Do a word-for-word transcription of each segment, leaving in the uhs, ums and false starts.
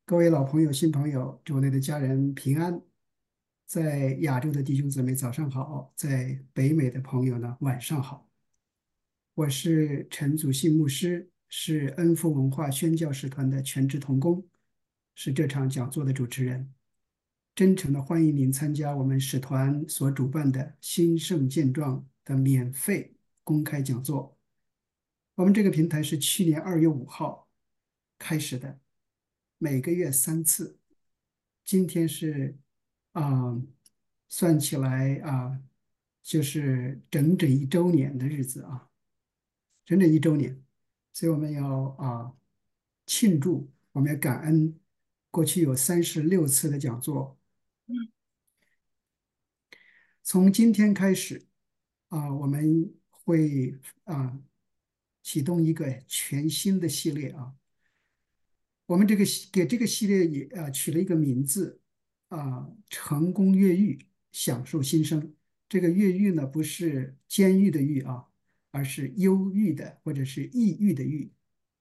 各位老朋友、新朋友，主内的家人平安。在亚洲的弟兄姊妹早上好，在北美的朋友呢晚上好。我是陈祖信牧师，是恩福文化宣教使团的全职同工，是这场讲座的主持人。真诚的欢迎您参加我们使团所主办的兴盛健壮的免费公开讲座。我们这个平台是去年二月五号开始的，每个月三次。今天是啊、算起来啊、就是整整一周年的日子啊，整整一周年。所以我们要啊、庆祝，我们要感恩过去有三十六次的讲座。从今天开始啊、我们会啊、启动一个全新的系列啊。我们这个系给这个系列也啊取了一个名字啊，成功越狱，享受新生。这个越狱呢，不是监狱的狱啊，而是忧郁的或者是抑郁的郁。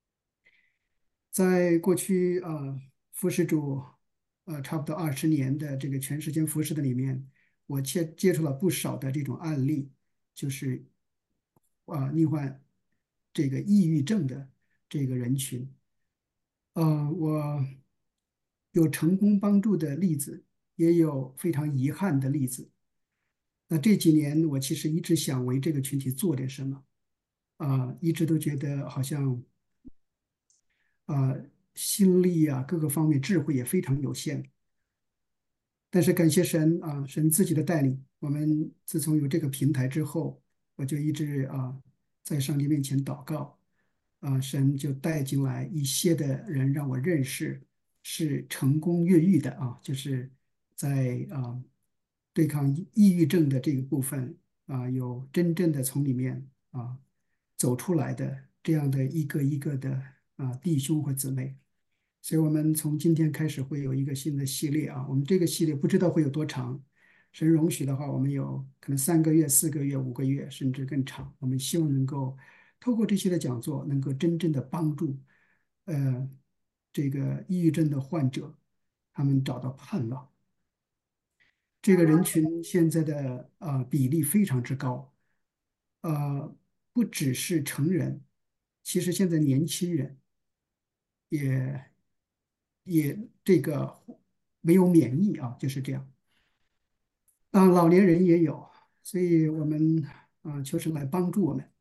在过去啊，服侍主呃差不多二十年的这个全时间服侍的里面，我接接触了不少的这种案例，就是啊罹患这个抑郁症的这个人群。呃，我有成功帮助的例子，也有非常遗憾的例子。那这几年，我其实一直想为这个群体做点什么，啊、一直都觉得好像啊、心力啊，各个方面智慧也非常有限。但是感谢神啊，神自己的带领，我们自从有这个平台之后，我就一直啊在上帝面前祷告，啊，神就带进来一些的人让我认识是成功越狱的啊，就是在啊对抗抑抑郁症的这个部分啊，有真正的从里面啊走出来的这样的一个一个的啊弟兄和姊妹。所以我们从今天开始会有一个新的系列啊，我们这个系列不知道会有多长，神容许的话，我们有可能三个月、四个月、五个月，甚至更长。我们希望能够透过这些的讲座，能够真正的帮助呃这个抑郁症的患者，他们找到盼望。这个人群现在的呃比例非常之高，呃，不只是成人，其实现在年轻人也也这个没有免疫啊，就是这样。啊，老年人也有，所以我们啊求神来帮助我们。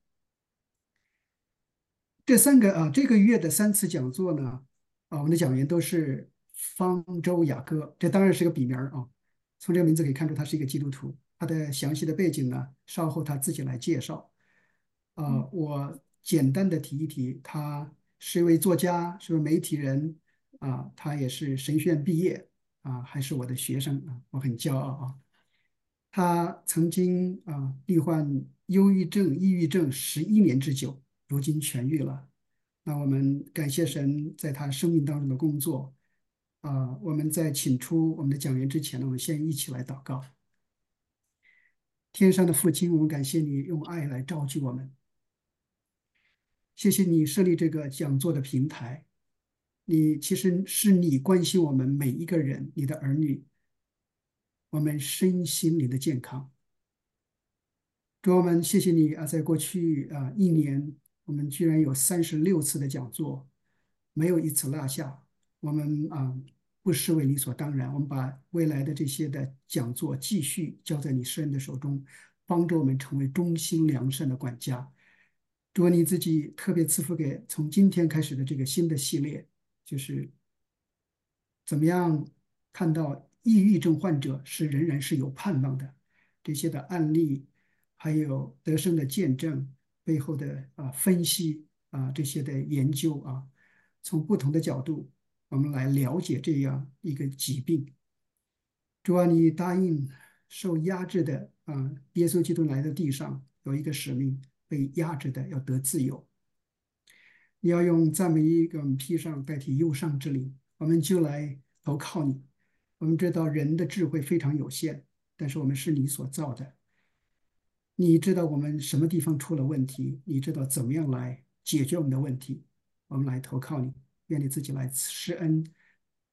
这三个啊这个月的三次讲座呢，啊我们的讲员都是方舟雅各，这当然是个笔名儿啊。从这个名字可以看出他是一个基督徒。他的详细的背景呢，稍后他自己来介绍。啊，我简单的提一提，他是一位作家，是位媒体人啊，他也是神学院毕业啊，还是我的学生啊，我很骄傲啊。他曾经啊罹患忧郁症、抑郁症十一年之久，如今痊愈了。那我们感谢神在他生命当中的工作啊。我们在请出我们的讲员之前呢，我们先一起来祷告。天上的父亲，我们感谢你用爱来召集我们，谢谢你设立这个讲座的平台。你其实是你关心我们每一个人，你的儿女，我们身心灵的健康。主，我们谢谢你啊，在过去啊一年，我们居然有三十六次的讲座，没有一次落下。我们啊不视为理所当然，我们把未来的这些的讲座继续交在你施恩的手中，帮助我们成为忠心良善的管家。主，你自己特别赐福给从今天开始的这个新的系列，就是怎么样看到抑郁症患者是仍然是有盼望的，这些的案例，还有得胜的见证背后的啊分析啊这些的研究啊，从不同的角度，我们来了解这样一个疾病。主啊，你答应受压制的啊，耶稣基督来到地上有一个使命，被压制的要得自由。你要用赞美衣给我们披上，代替忧伤之灵，我们就来投靠你。我们知道人的智慧非常有限，但是我们是你所造的，你知道我们什么地方出了问题，你知道怎么样来解决我们的问题。我们来投靠你，愿你自己来施恩，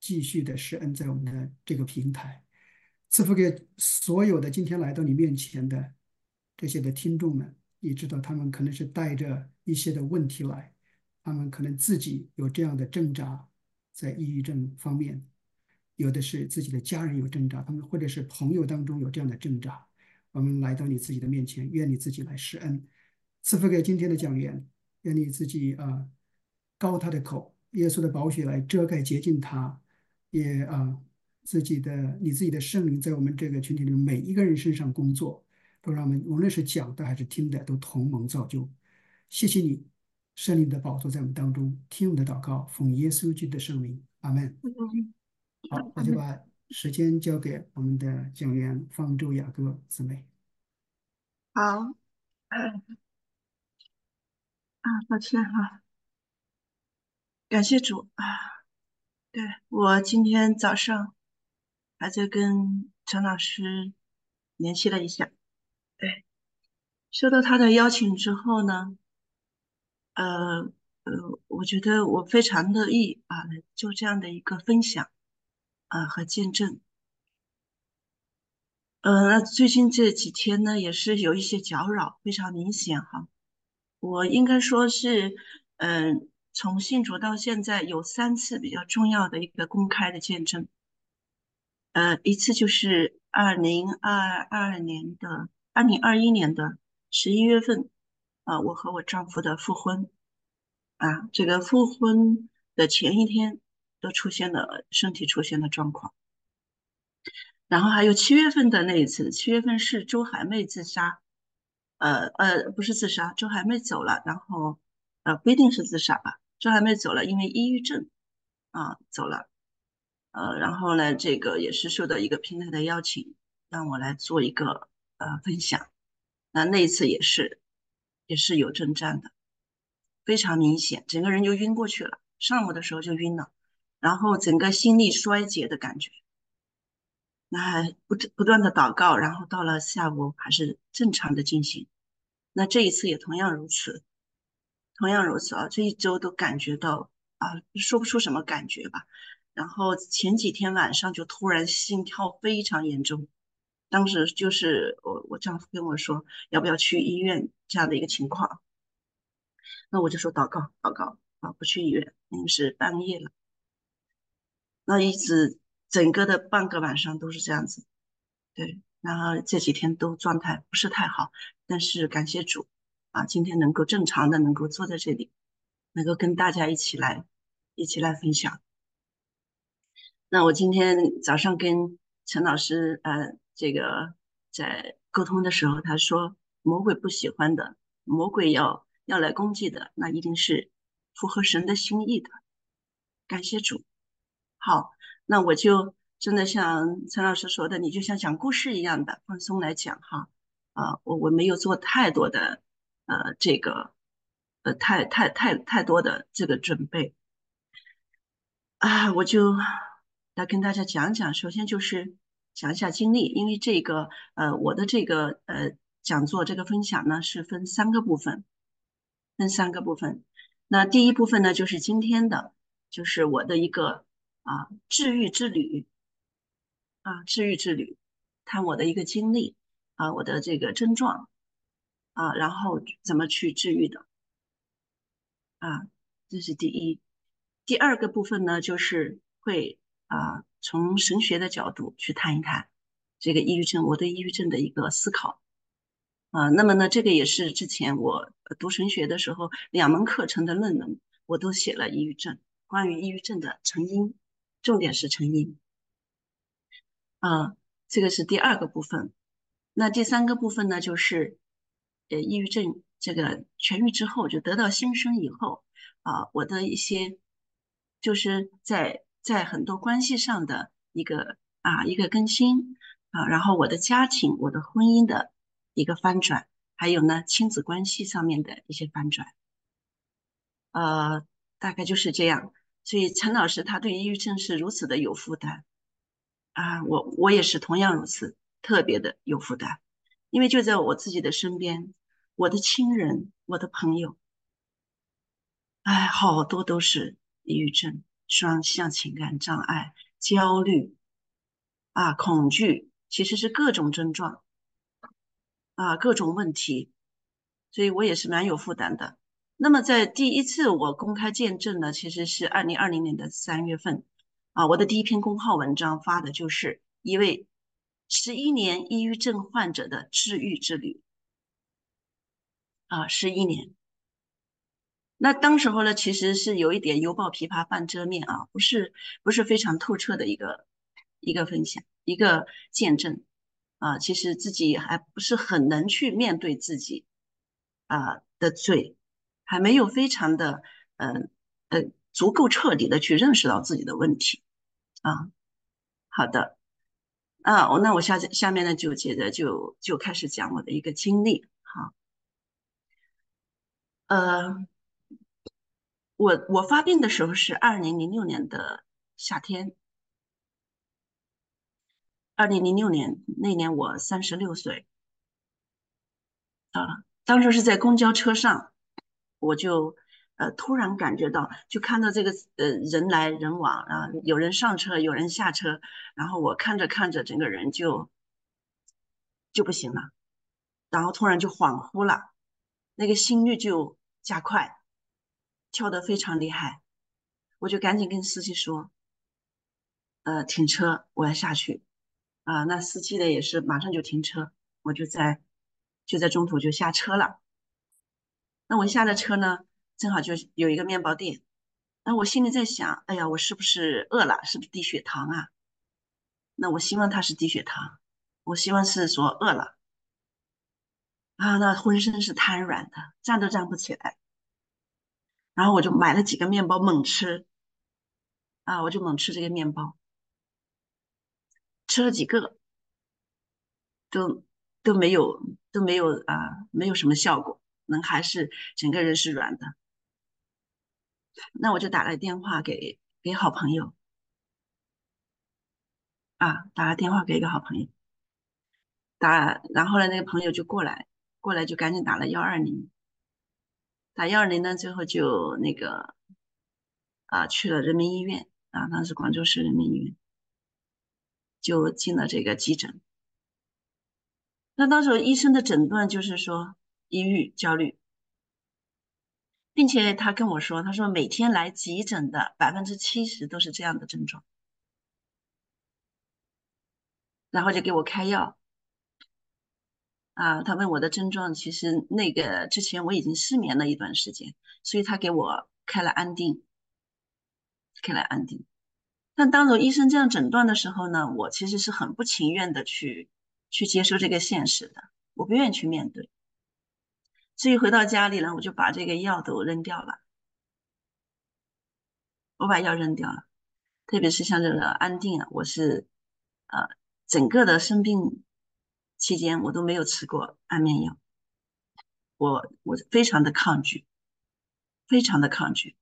继续的施恩在我们的这个平台，赐福给所有的今天来到你面前的这些的听众们。你知道他们可能是带着一些的问题来，他们可能自己有这样的挣扎，在抑郁症方面，有的是自己的家人有挣扎，他们或者是朋友当中有这样的挣扎。我们来到你自己的面前，愿你自己来施恩，赐福给今天的讲员，愿你自己啊、呃高他的口，耶稣的宝血来遮盖洁净他，也啊、呃自己的你自己的圣灵在我们这个群体里面每一个人身上工作，都让我们无论是讲的还是听的都同盟造就。谢谢你，圣灵的宝座在我们当中，听我们的祷告，奉耶稣基督的圣名，阿门。 嗯， 好，我就把时间交给我们的讲员方舟雅各姊妹。 好，啊，抱歉哈，感谢主啊。对，我今天早上还在跟陈老师联系了一下，对，收到他的邀请之后呢，呃呃，我觉得我非常乐意啊，来做这样的一个分享啊和见证。呃，那最近这几天呢，也是有一些搅扰，非常明显哈。我应该说是，嗯、从信主到现在有三次比较重要的一个公开的见证。呃，一次就是二零二二年的二零二一年的十一月份，啊、我和我丈夫的复婚啊，这个复婚的前一天都出现了身体出现了状况。然后还有七月份的那一次，七月份是周海媚自杀，呃呃，不是自杀，周海媚走了，然后呃不一定是自杀吧，周海媚走了，因为抑郁症啊走了，呃，然后呢，这个也是受到一个平台的邀请，让我来做一个呃分享，那那一次也是也是有征战的，非常明显，整个人就晕过去了，上午的时候就晕了，然后整个心力衰竭的感觉。那还不不断的祷告，然后到了下午还是正常的进行。那这一次也同样如此，同样如此啊，这一周都感觉到啊，说不出什么感觉吧。然后前几天晚上就突然心跳非常严重，当时就是我我丈夫跟我说要不要去医院这样的一个情况，那我就说祷告祷告啊，不去医院，因为是半夜了。那一直整个的半个晚上都是这样子。对，然后这几天都状态不是太好，但是感谢主啊，今天能够正常的能够坐在这里，能够跟大家一起来一起来分享。那我今天早上跟陈老师呃这个在沟通的时候，他说魔鬼不喜欢的，魔鬼要要来攻击的，那一定是符合神的心意的。感谢主。好，那我就真的像陈老师说的，你就像讲故事一样的放松来讲哈。啊，我我没有做太多的呃这个呃太太太太多的这个准备啊，我就来跟大家讲讲。首先就是讲一下经历，因为这个呃我的这个呃讲座这个分享呢是分三个部分，分三个部分。那第一部分呢就是今天的，就是我的一个啊治愈之旅。啊，治愈之旅，谈我的一个经历啊，我的这个症状啊，然后怎么去治愈的啊，这是第一。第二个部分呢，就是会啊从神学的角度去谈一谈这个抑郁症，我对抑郁症的一个思考啊。那么呢，这个也是之前我呃读神学的时候两门课程的论文，我都写了抑郁症，关于抑郁症的成因，重点是成因。啊，这个是第二个部分。那第三个部分呢，就是呃，抑郁症这个痊愈之后，就得到新生以后啊，我的一些就是在在很多关系上的一个啊一个更新啊，然后我的家庭、我的婚姻的一个翻转，还有呢亲子关系上面的一些翻转，呃，大概就是这样。所以陈老师他对抑郁症是如此的有负担。啊，我我也是同样如此，特别的有负担，因为就在我自己的身边，我的亲人、我的朋友，哎，好多都是抑郁症。 双向情感障碍、焦虑啊、恐惧，其实是各种症状啊、各种问题，所以我也是蛮有负担的。那么在第一次我公开见证呢，其实是二零二零年的三月份啊，我的第一篇公号文章发的就是一位十一年抑郁症患者的治愈之旅啊，十一年。那当时候呢，其实是有一点犹抱琵琶半遮面啊，不是不是非常透彻的一个一个分享，一个见证啊。其实自己还不是很能去面对自己啊的罪，还没有非常的呃呃足够彻底的去认识到自己的问题啊。好的啊，我那我下下面呢就接着就就开始讲我的一个经历。好，呃，我我发病的时候是二零零六年的夏天。二零零六年那年我三十六岁啊，当时是在公交车上，我就呃突然感觉到，就看到这个呃人来人往啊，有人上车，有人下车，然后我看着看着，整个人就就不行了，然后突然就恍惚了，那个心率就加快，跳得非常厉害，我就赶紧跟司机说，呃停车，我要下去啊。那司机的也是马上就停车，我就在就在中途就下车了。那我下了车呢，正好就有一个面包店。那我心里在想，哎呀，我是不是饿了？是不是低血糖啊？那我希望他是低血糖，我希望是说饿了啊，那浑身是瘫软的，站都站不起来。然后我就买了几个面包猛吃啊，我就猛吃这个面包，吃了几个都都没有都没有啊，没有什么效果，能还是整个人是软的。那我就打了电话给给好朋友啊，打了电话给一个好朋友。打，然后呢，那个朋友就过来，过来就赶紧打了幺二零，打幺二零呢，最后就那个啊去了人民医院啊，当时广州市人民医院就进了这个急诊。那当时医生的诊断就是说抑郁、焦虑，并且他跟我说，他说每天来急诊的百分之七十都是这样的症状，然后就给我开药啊。他问我的症状，其实那个之前我已经失眠了一段时间，所以他给我开了安定，开了安定。但当着医生这样诊断的时候呢，我其实是很不情愿的去去接受这个现实的，我不愿意去面对。所以回到家里呢，我就把这个药都扔掉了，我把药扔掉了。特别是像这个安定啊，我是呃整个的生病期间我都没有吃过安眠药，我我非常的抗拒，非常的抗拒。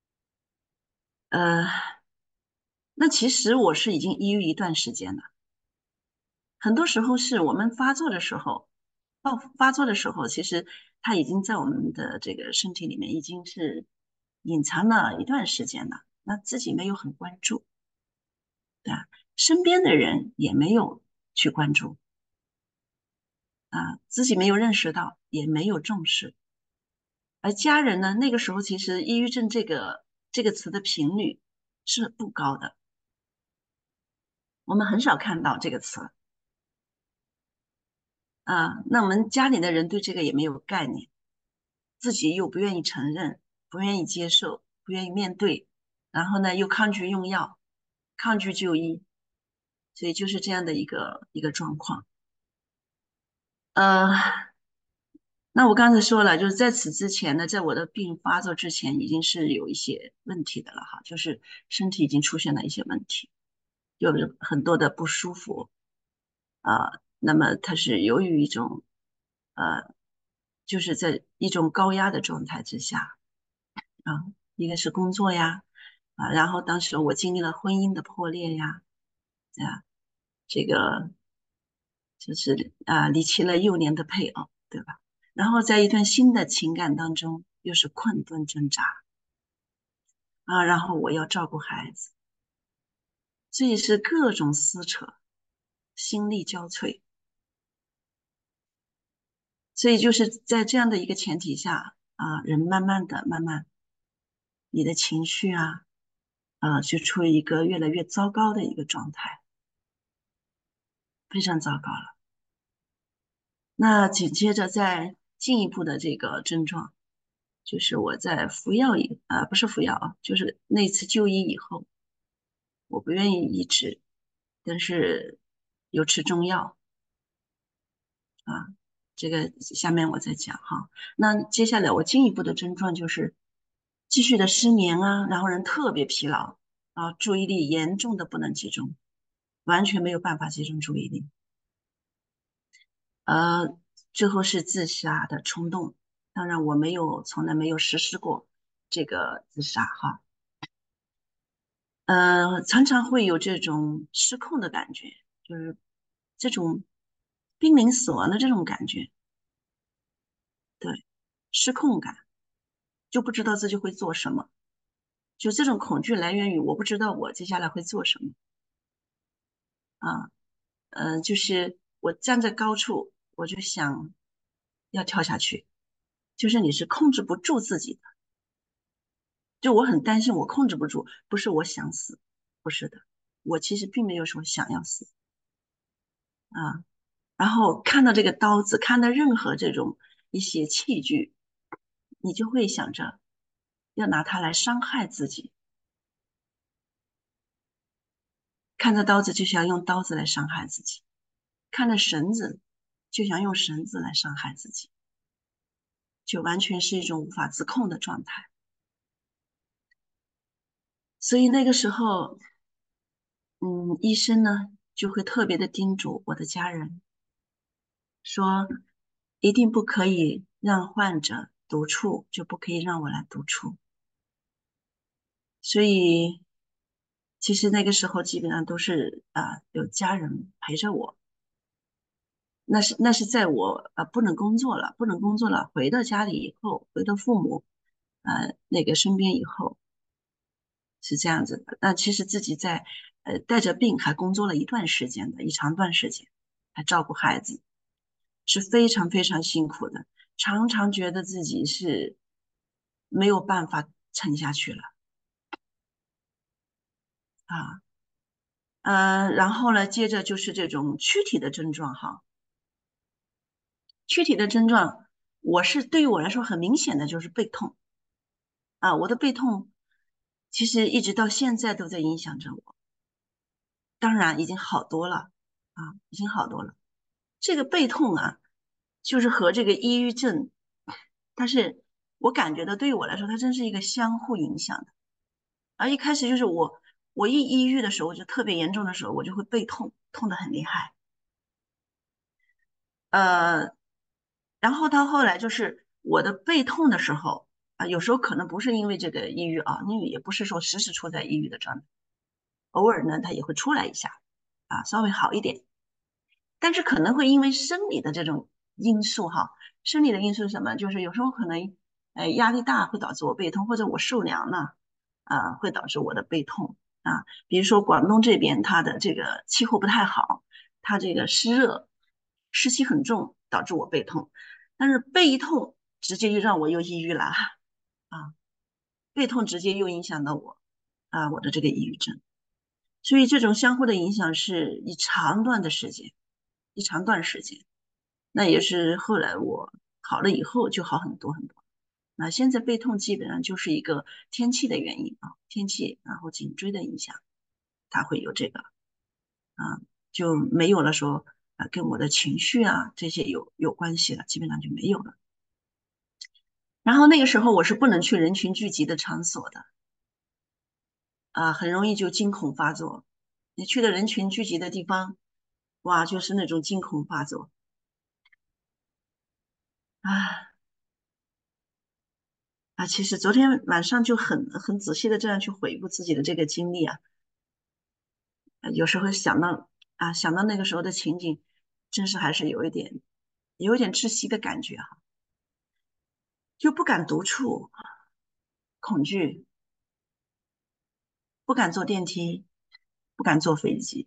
呃，那其实我是已经抑郁一段时间了。很多时候是我们发作的时候，爆发作的时候，其实它已经在我们的这个身体里面已经是隐藏了一段时间了，那自己没有很关注，对吧？身边的人也没有去关注啊，自己没有认识到，也没有重视，而家人呢，那个时候其实抑郁症这个这个词的频率是不高的，我们很少看到这个词啊，那我们家里的人对这个也没有概念。自己又不愿意承认，不愿意接受，不愿意面对，然后呢又抗拒用药，抗拒就医，所以就是这样的一个一个状况。呃，那我刚才说了，就是在此之前呢，在我的病发作之前，已经是有一些问题的了哈，就是身体已经出现了一些问题，有很多的不舒服啊、呃那么它是由于一种呃，就是在一种高压的状态之下。啊，一个是工作呀，啊，然后当时我经历了婚姻的破裂呀，啊，这个就是啊离弃了幼年的配偶，对吧？然后在一段新的情感当中，又是困顿挣扎啊，然后我要照顾孩子，所以是各种撕扯，心力交瘁。所以就是在这样的一个前提下啊，人慢慢的、慢慢，你的情绪啊，啊，就处于一个越来越糟糕的一个状态，非常糟糕了。那紧接着再进一步的这个症状，就是我在服药以啊，不是服药啊，就是那次就医以后，我不愿意医治，但是有吃中药啊，这个下面我再讲哈。那接下来我进一步的症状就是继续的失眠啊，然后人特别疲劳啊，注意力严重的不能集中，完全没有办法集中注意力。呃，最后是自杀的冲动，当然我没有，从来没有实施过这个自杀哈。呃，常常会有这种失控的感觉，就是这种濒临死亡的这种感觉，对，失控感，就不知道自己会做什么，就这种恐惧来源于我不知道我接下来会做什么啊，呃，就是我站在高处，我就想要跳下去，就是你是控制不住自己的，就我很担心我控制不住，不是我想死，不是的，我其实并没有说想要死啊。然后看到这个刀子，看到任何这种一些器具，你就会想着要拿它来伤害自己。看到刀子就想用刀子来伤害自己，看到绳子就想用绳子来伤害自己，就完全是一种无法自控的状态。所以那个时候，嗯，医生呢就会特别的叮嘱我的家人说，一定不可以让患者独处，就不可以让我来独处。所以其实那个时候基本上都是啊、呃有家人陪着我，那是那是在我呃不能工作了，不能工作了，回到家里以后，回到父母呃那个身边以后是这样子的。那其实自己在呃带着病还工作了一段时间的，一长段时间，还照顾孩子，是非常非常辛苦的，常常觉得自己是没有办法撑下去了啊。呃，然后呢，接着就是这种躯体的症状哈，躯体的症状，我是对于我来说很明显的就是背痛啊，我的背痛其实一直到现在都在影响着我，当然已经好多了啊，已经好多了。这个背痛啊，就是和这个抑郁症，它是我感觉到对于我来说，它真是一个相互影响的。而一开始就是我我一抑郁的时候，就特别严重的时候，我就会背痛，痛得很厉害。呃，然后到后来就是我的背痛的时候啊，有时候可能不是因为这个抑郁啊，因为也不是说时时处在抑郁的状态，偶尔呢它也会出来一下啊，稍微好一点，但是可能会因为生理的这种因素哈，生理的因素是什么？就是有时候可能呃压力大会导致我背痛，或者我受凉了啊会导致我的背痛啊，比如说广东这边它的这个气候不太好，它这个湿热。湿气很重，导致我背痛。但是背痛直接就让我又抑郁了啊，背痛直接又影响到我啊，我的这个抑郁症。所以这种相互的影响是一长段的时间，一长段时间。那也是后来我好了以后就好很多很多。那现在背痛基本上就是一个天气的原因啊，天气然后颈椎的影响，它会有这个啊，就没有了说啊跟我的情绪啊这些有有关系了，基本上就没有了。然后那个时候我是不能去人群聚集的场所的啊，很容易就惊恐发作。你去的人群聚集的地方，哇，就是那种惊恐发作啊啊！其实昨天晚上就很很仔细的这样去回顾自己的这个经历啊，呃有时候想到啊想到那个时候的情景，真是还是有一点有一点窒息的感觉哈，就不敢独处，恐惧不敢坐电梯，不敢坐飞机。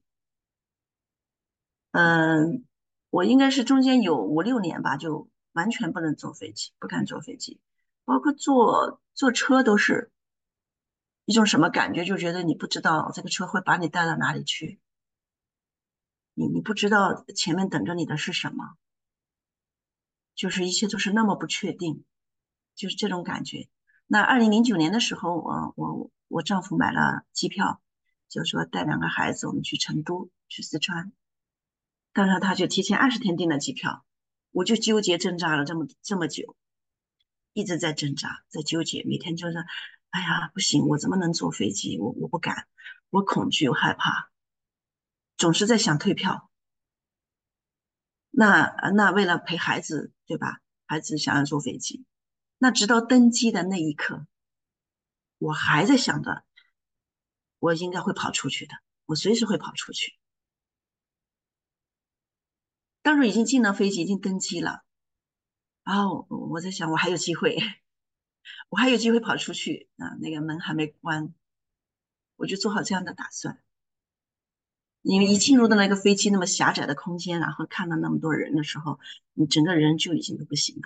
嗯，我应该是中间有五六年吧，就完全不能坐飞机，不敢坐飞机，包括坐坐车都是一种什么感觉，就觉得你不知道这个车会把你带到哪里去，你你不知道前面等着你的是什么，就是一切都是那么不确定，就是这种感觉。那二零零九年的时候，我我我丈夫买了机票，就说带两个孩子我们去成都，去四川。当时他就提前二十天订了机票，我就纠结挣扎了这么这么久，一直在挣扎，在纠结，每天就是，哎呀，不行，我怎么能坐飞机？我我不敢，我恐惧，我害怕，总是在想退票。那那为了陪孩子，对吧？孩子想要坐飞机，那直到登机的那一刻，我还在想着，我应该会跑出去的，我随时会跑出去。当时已经进了飞机，已经登机了，然后我在想，我还有机会，我还有机会跑出去啊，那个门还没关，我就做好这样的打算。因为一进入到那个飞机那么狭窄的空间，然后看到那么多人的时候，你整个人就已经都不行了。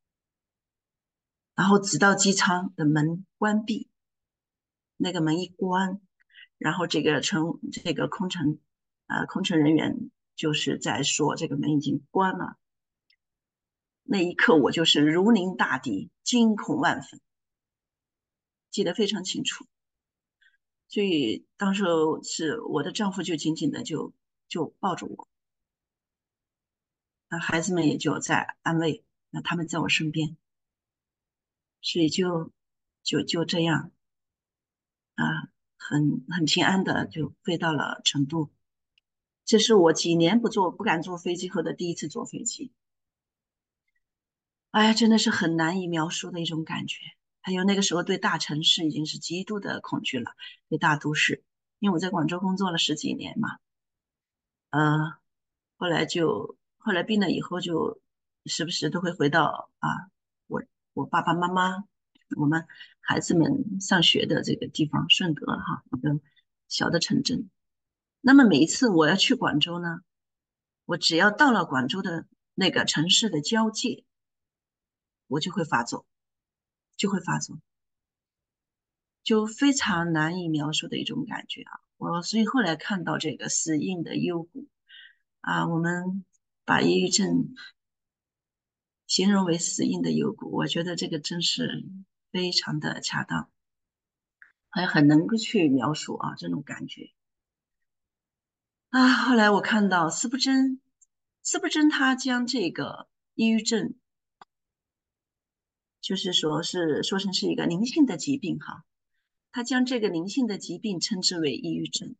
然后直到机舱的门关闭，那个门一关，然后这个乘这个空乘呃空乘人员就是在说这个门已经关了，那一刻我就是如临大敌，惊恐万分，记得非常清楚。所以当时是我的丈夫就紧紧的就就抱着我，那孩子们也就在安慰，那他们在我身边，所以就就就这样啊，很很平安的就飞到了成都。这是我几年不坐不敢坐飞机后的第一次坐飞机，哎呀，真的是很难以描述的一种感觉。还有那个时候对大城市已经是极度的恐惧了，对大都市，因为我在广州工作了十几年嘛，呃，后来就后来病了以后就时不时都会回到啊，我我爸爸妈妈，我们孩子们上学的这个地方顺德哈，一个小的城镇。那么每一次我要去广州呢，我只要到了广州的那个城市的交界，我就会发作，就会发作，就非常难以描述的一种感觉啊。我所以后来看到这个死印的幽谷啊，我们把抑郁症形容为死硬的幽谷，我觉得这个真是非常的恰当，还很能够去描述啊这种感觉啊。后来我看到斯布真，斯布真他将这个抑郁症，就是说是说成是一个灵性的疾病哈，他将这个灵性的疾病称之为抑郁症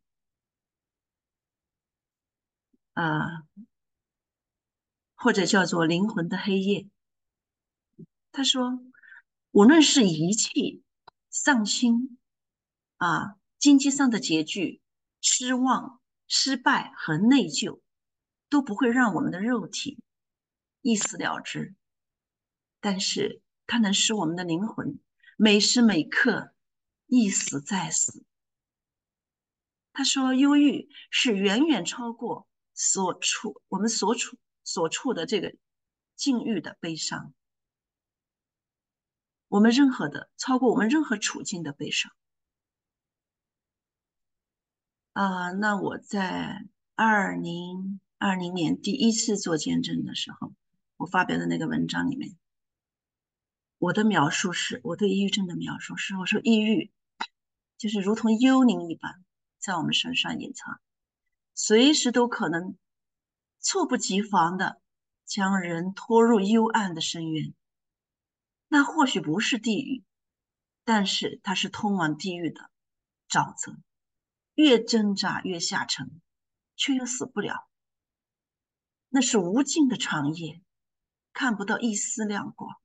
啊，或者叫做灵魂的黑夜。他说，无论是遗弃、丧心啊，经济上的拮据、失望、失败和内疚，都不会让我们的肉体一死了之，但是它能使我们的灵魂每时每刻一死再死。他说，忧郁是远远超过所处我们所处所处的这个境遇的悲伤，我们任何的超过我们任何处境的悲伤。啊，那我在二零二零年第一次做见证的时候，我发表的那个文章里面，我的描述是，我对抑郁症的描述是，我说抑郁就是如同幽灵一般，在我们身上隐藏，随时都可能猝不及防的将人拖入幽暗的深渊。那或许不是地狱，但是它是通往地狱的沼泽，越挣扎越下沉，却又死不了。那是无尽的长夜，看不到一丝亮光。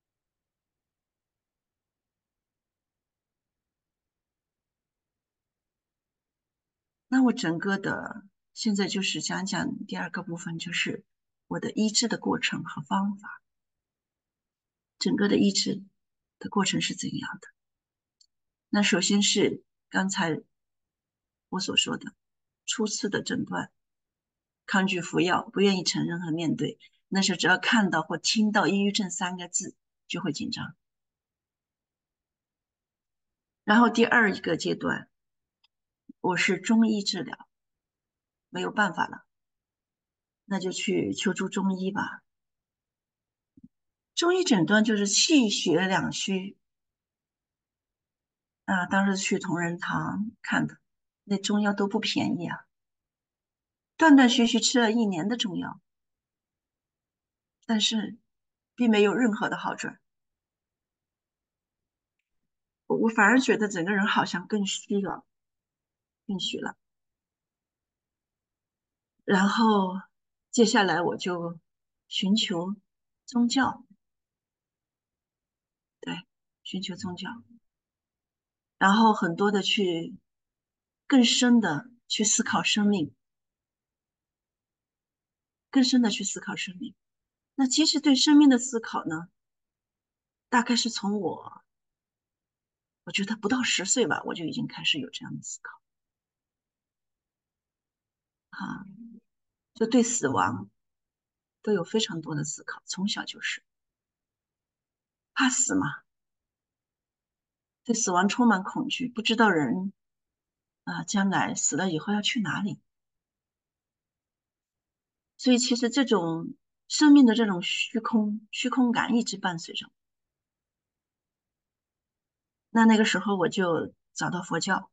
那我整个的现在就是讲讲第二个部分，就是我的医治的过程和方法。整个的医治的过程是怎样的？那首先是刚才我所说的初次的诊断，抗拒服药，不愿意承认和面对。那时候只要看到或听到抑郁症三个字就会紧张。然后第二一个阶段，我是中医治疗，没有办法了，那就去求助中医吧。中医诊断就是气血两虚啊，当时去同仁堂看的，那中药都不便宜啊，断断续续吃了一年的中药，但是并没有任何的好转。我我反而觉得整个人好像更虚了，更虚了。然后接下来我就寻求宗教，对，寻求宗教，然后很多的去更深的去思考生命，更深的去思考生命。那其实对生命的思考呢，大概是从我我觉得不到十岁吧，我就已经开始有这样的思考啊，就对死亡都有非常多的思考，从小就是怕死嘛，对死亡充满恐惧，不知道人啊将来死了以后要去哪里。所以其实这种生命的这种虚空虚空感一直伴随着我。那那个时候我就找到佛教，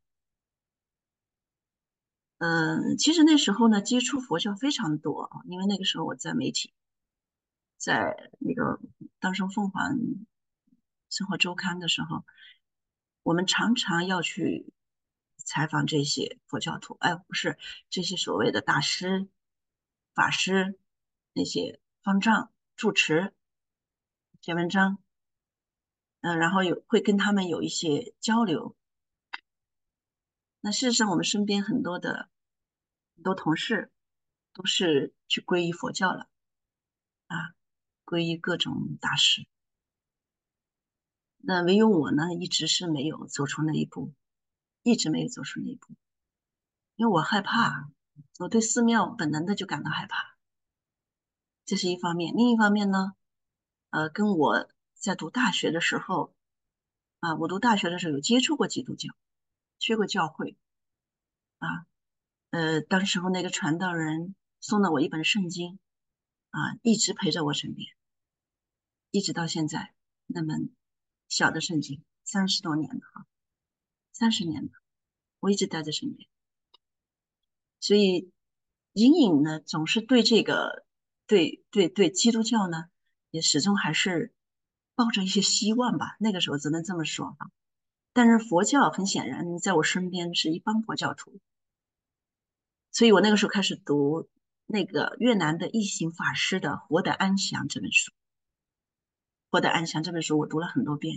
嗯，其实那时候呢接触佛教非常多啊，因为那个时候我在媒体，在那个当时凤凰生活周刊的时候，我们常常要去采访这些佛教徒，哎，不是这些所谓的大师、法师，那些方丈、住持写文章，嗯、呃然后有会跟他们有一些交流。那事实上，我们身边很多的很多同事都是去皈依佛教了啊，皈依各种大师。那唯有我呢，一直是没有走出那一步，一直没有走出那一步，因为我害怕，我对寺庙本能的就感到害怕，这是一方面。另一方面呢，呃，跟我在读大学的时候啊，我读大学的时候有接触过基督教，去过教会啊，呃，当时候那个传道人送了我一本圣经啊，一直陪着我身边，一直到现在。那本小的圣经，三十多年了哈，三十年了，我一直带在身边。所以隐隐呢，总是对这个，对对对，基督教呢，也始终还是抱着一些希望吧。那个时候只能这么说哈。但是佛教很显然在我身边是一帮佛教徒，所以我那个时候开始读那个越南的一行法师的《活得安详》这本书，《活得安详》这本书我读了很多遍，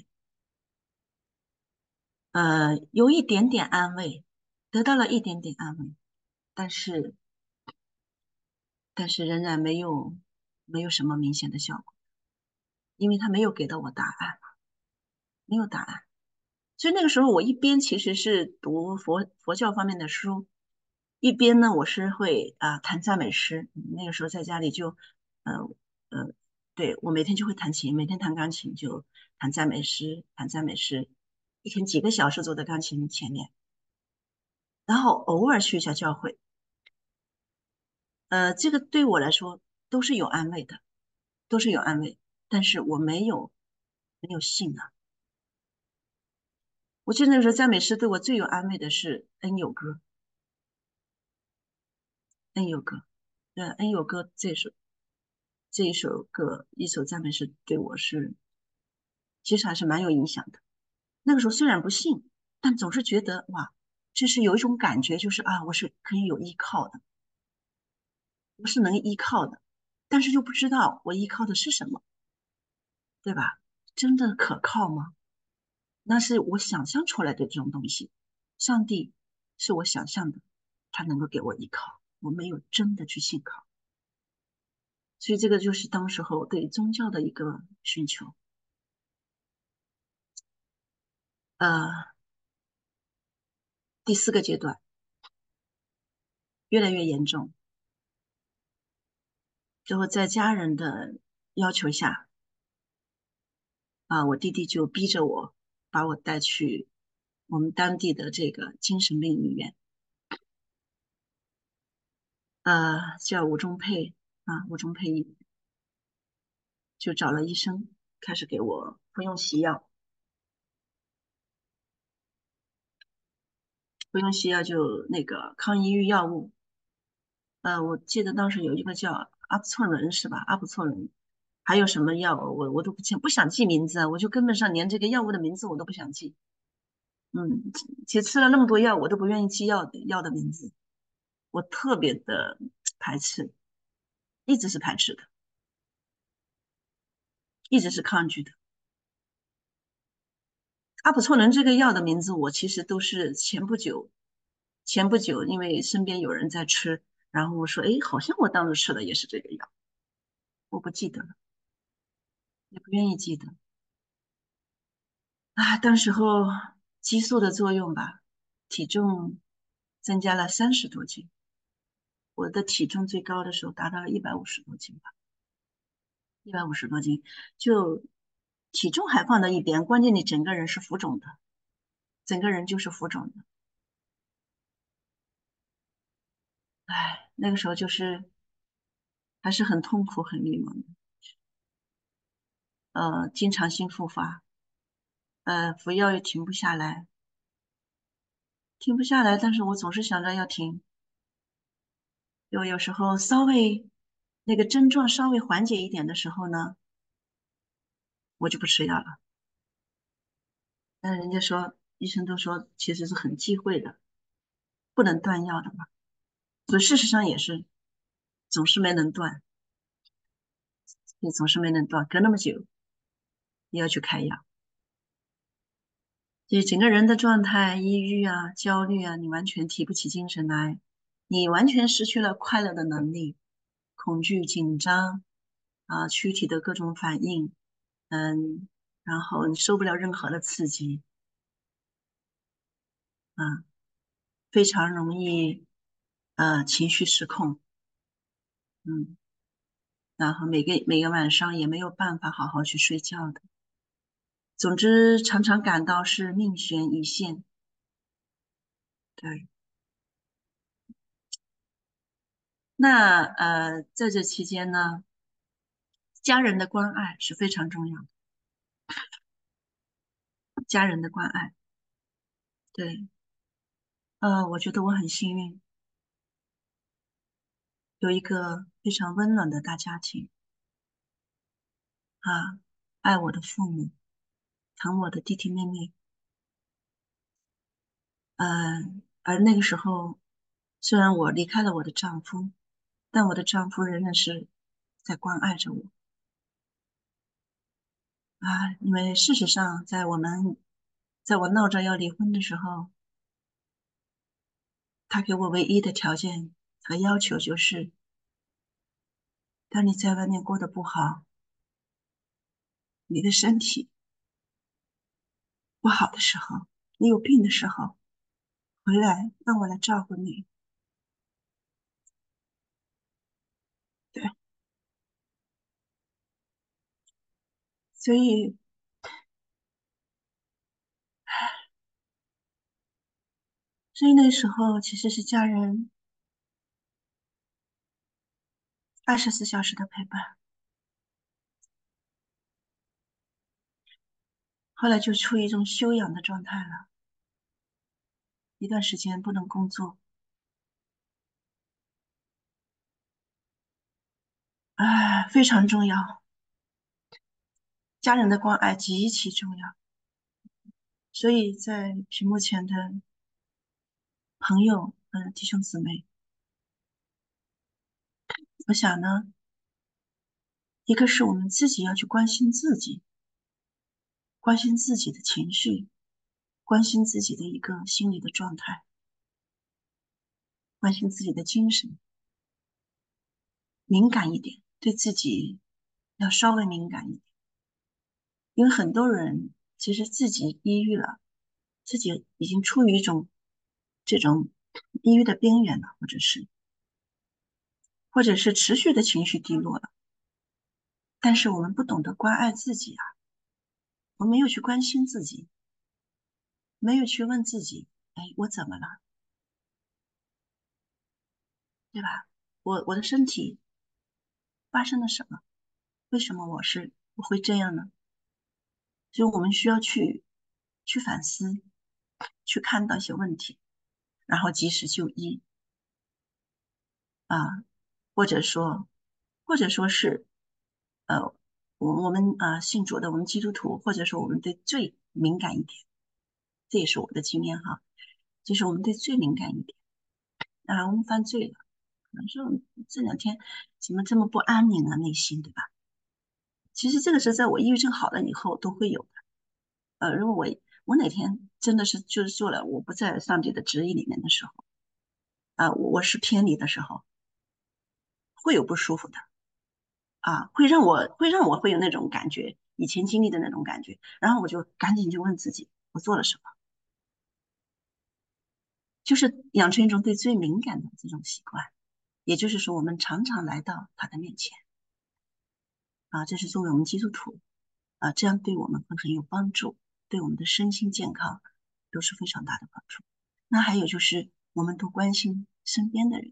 呃，有一点点安慰，得到了一点点安慰，但是但是仍然没有没有什么明显的效果，因为他没有给到我答案，没有答案。所以那个时候我一边其实是读佛佛教方面的书，一边呢我是会啊弹赞美诗。那个时候在家里就呃呃，对我每天就会弹琴，每天弹钢琴就弹赞美诗，弹赞美诗，一天几个小时坐在钢琴前面，然后偶尔去一下教会。呃，这个对我来说都是有安慰的，都是有安慰，但是我没有没有信啊。我记得那个时候赞美诗对我最有安慰的是《恩友歌》，《恩友歌》，对，《恩友歌》这首这一首歌，一首赞美诗对我是其实还是蛮有影响的。那个时候虽然不信，但总是觉得哇，就是有一种感觉，就是啊，我是可以有依靠的，我是能依靠的，但是又不知道我依靠的是什么，对吧？真的可靠吗？那是我想象出来的这种东西。上帝是我想象的，他能够给我依靠，我没有真的去信靠。所以这个就是当时候对宗教的一个寻求。呃，第四个阶段， 越来越严重。最后在家人的要求下，啊，我弟弟就逼着我把我带去我们当地的这个精神病医院，呃，叫吴中配啊，吴中配医院，就找了医生，开始给我服用西药，服用西药就那个抗抑郁药物，呃，我记得当时有一个叫阿普唑仑是吧？阿普唑仑，还有什么药我我都不记，不想记名字啊，我就根本上连这个药物的名字我都不想记。嗯，其实吃了那么多药，我都不愿意记药的药的名字，我特别的排斥，一直是排斥的，一直是抗拒的。阿普唑仑这个药的名字，我其实都是前不久，前不久因为身边有人在吃，然后我说，哎，好像我当时吃的也是这个药，我不记得了，也不愿意记得。啊，当时候激素的作用吧，体重增加了三十多斤，我的体重最高的时候达到了一百五十多斤吧，一百五十多斤，就体重还放到一边，关键你整个人是浮肿的，整个人就是浮肿的。哎，那个时候就是还是很痛苦、很迷茫的，呃，经常性复发，呃，服药又停不下来，停不下来，但是我总是想着要停，就有时候稍微那个症状稍微缓解一点的时候呢，我就不吃药了。但人家说，医生都说其实是很忌讳的，不能断药的嘛。所以事实上也是，总是没能断，也总是没能断，隔那么久也要去开药。所以整个人的状态，抑郁啊、焦虑啊，你完全提不起精神来，你完全失去了快乐的能力，恐惧、紧张啊，躯体的各种反应，嗯，然后你受不了任何的刺激，啊，非常容易呃情绪失控，嗯，然后每个每个晚上也没有办法好好去睡觉的。总之，常常感到是命悬一线。对，那呃，在这期间呢，家人的关爱是非常重要的。家人的关爱，对，呃，我觉得我很幸运，有一个非常温暖的大家庭啊，爱我的父母，疼我的弟弟妹妹。嗯、而那个时候，虽然我离开了我的丈夫，但我的丈夫仍然是在关爱着我啊。因为事实上，在我们，在我闹着要离婚的时候，他给我唯一的条件和要求就是，当你在外面过得不好，你的身体不好的时候，你有病的时候，回来让我来照顾你。对，所以，所以那时候其实是家人二十四小时的陪伴。后来就处于一种休养的状态了，一段时间不能工作，哎，非常重要，家人的关爱极其重要。所以在屏幕前的朋友，嗯，弟兄姊妹，我想呢，一个是我们自己要去关心自己，关心自己的情绪，关心自己的一个心理的状态，关心自己的精神，敏感一点，对自己要稍微敏感一点，因为很多人其实自己抑郁了，自己已经处于一种这种抑郁的边缘了，或者是。 或者是持续的情绪低落了，但是我们不懂得关爱自己啊，我没有去关心自己，没有去问自己，哎，我怎么了，对吧？我我的身体发生了什么？为什么我是我会这样呢？所以我们需要去去反思，去看到一些问题，然后及时就医啊，或者说，或者说是呃，我我们啊、呃信主的我们基督徒，或者说我们对罪敏感一点，这也是我的经验哈，就是我们对罪敏感一点啊，我们犯罪了，可能说这两天怎么这么不安宁啊，内心对吧？其实这个是在我抑郁症好了以后都会有的。呃，如果我我哪天真的是就是做了我不在上帝的旨意里面的时候，啊、我我是偏离的时候，会有不舒服的啊，会让我会让我会有那种感觉，以前经历的那种感觉，然后我就赶紧就问自己，我做了什么，就是养成一种对罪敏感的这种习惯，也就是说，我们常常来到他的面前啊，这是作为我们基督徒啊，这样对我们会很有帮助，对我们的身心健康都是非常大的帮助。那还有就是，我们多关心身边的人。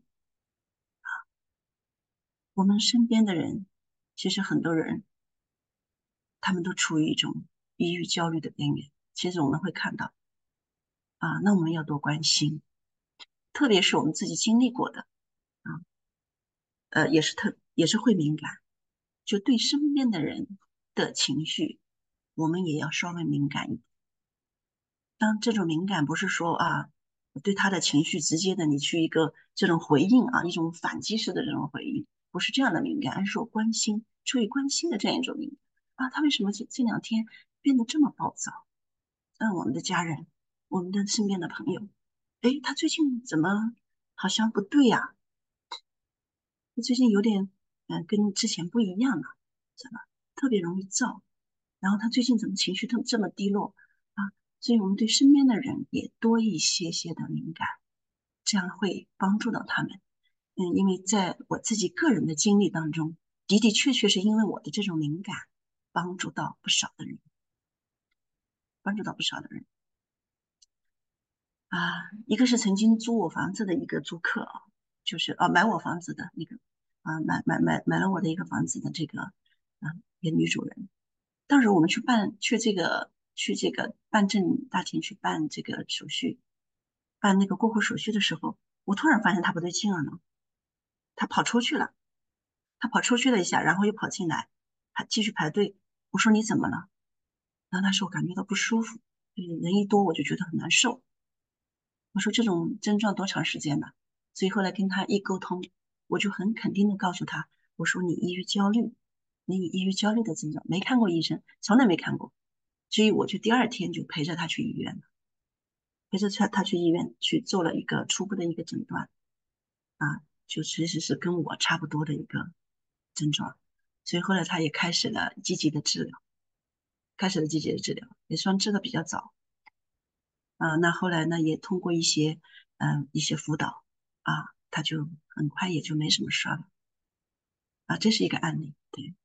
我们身边的人，其实很多人他们都处于一种抑郁、焦虑的边缘。其实我们会看到啊，那我们要多关心，特别是我们自己经历过的啊，呃，也是特也是会敏感，就对身边的人的情绪，我们也要稍微敏感一点。当这种敏感不是说啊，对他的情绪直接的你去一个这种回应啊，一种反击式的这种回应，不是这样的敏感，而是说关心，出于关心的这样一种敏感啊。他为什么这这两天变得这么暴躁？嗯，我们的家人，我们的身边的朋友，诶，他最近怎么好像不对呀、他最近有点嗯、呃跟之前不一样了，怎么特别容易躁？然后他最近怎么情绪这么这么低落啊？所以我们对身边的人也多一些些的敏感，这样会帮助到他们。嗯，因为在我自己个人的经历当中，的的确确是因为我的这种敏感，帮助到不少的人，帮助到不少的人啊。一个是曾经租我房子的一个租客啊，就是啊买我房子的那个啊买买买买了我的一个房子的这个啊一个女主人。当时我们去办去这个去这个办证大厅去办这个手续，办那个过户手续的时候，我突然发现他不对劲了呢，他跑出去了，他跑出去了一下，然后又跑进来，还继续排队。我说你怎么了？然后他说我感觉到不舒服，就是人一多我就觉得很难受。我说这种症状多长时间了？所以后来跟他一沟通，我就很肯定的告诉他，我说你抑郁焦虑，你有抑郁焦虑的症状，没看过医生，从来没看过。所以我就第二天就陪着他去医院了，陪着他他去医院去做了一个初步的一个诊断啊，就其实是跟我差不多的一个症状，所以后来他也开始了积极的治疗，开始了积极的治疗，也算治的比较早啊。那后来呢，也通过一些嗯、呃一些辅导啊，他就很快也就没什么事儿了啊，这是一个案例。对，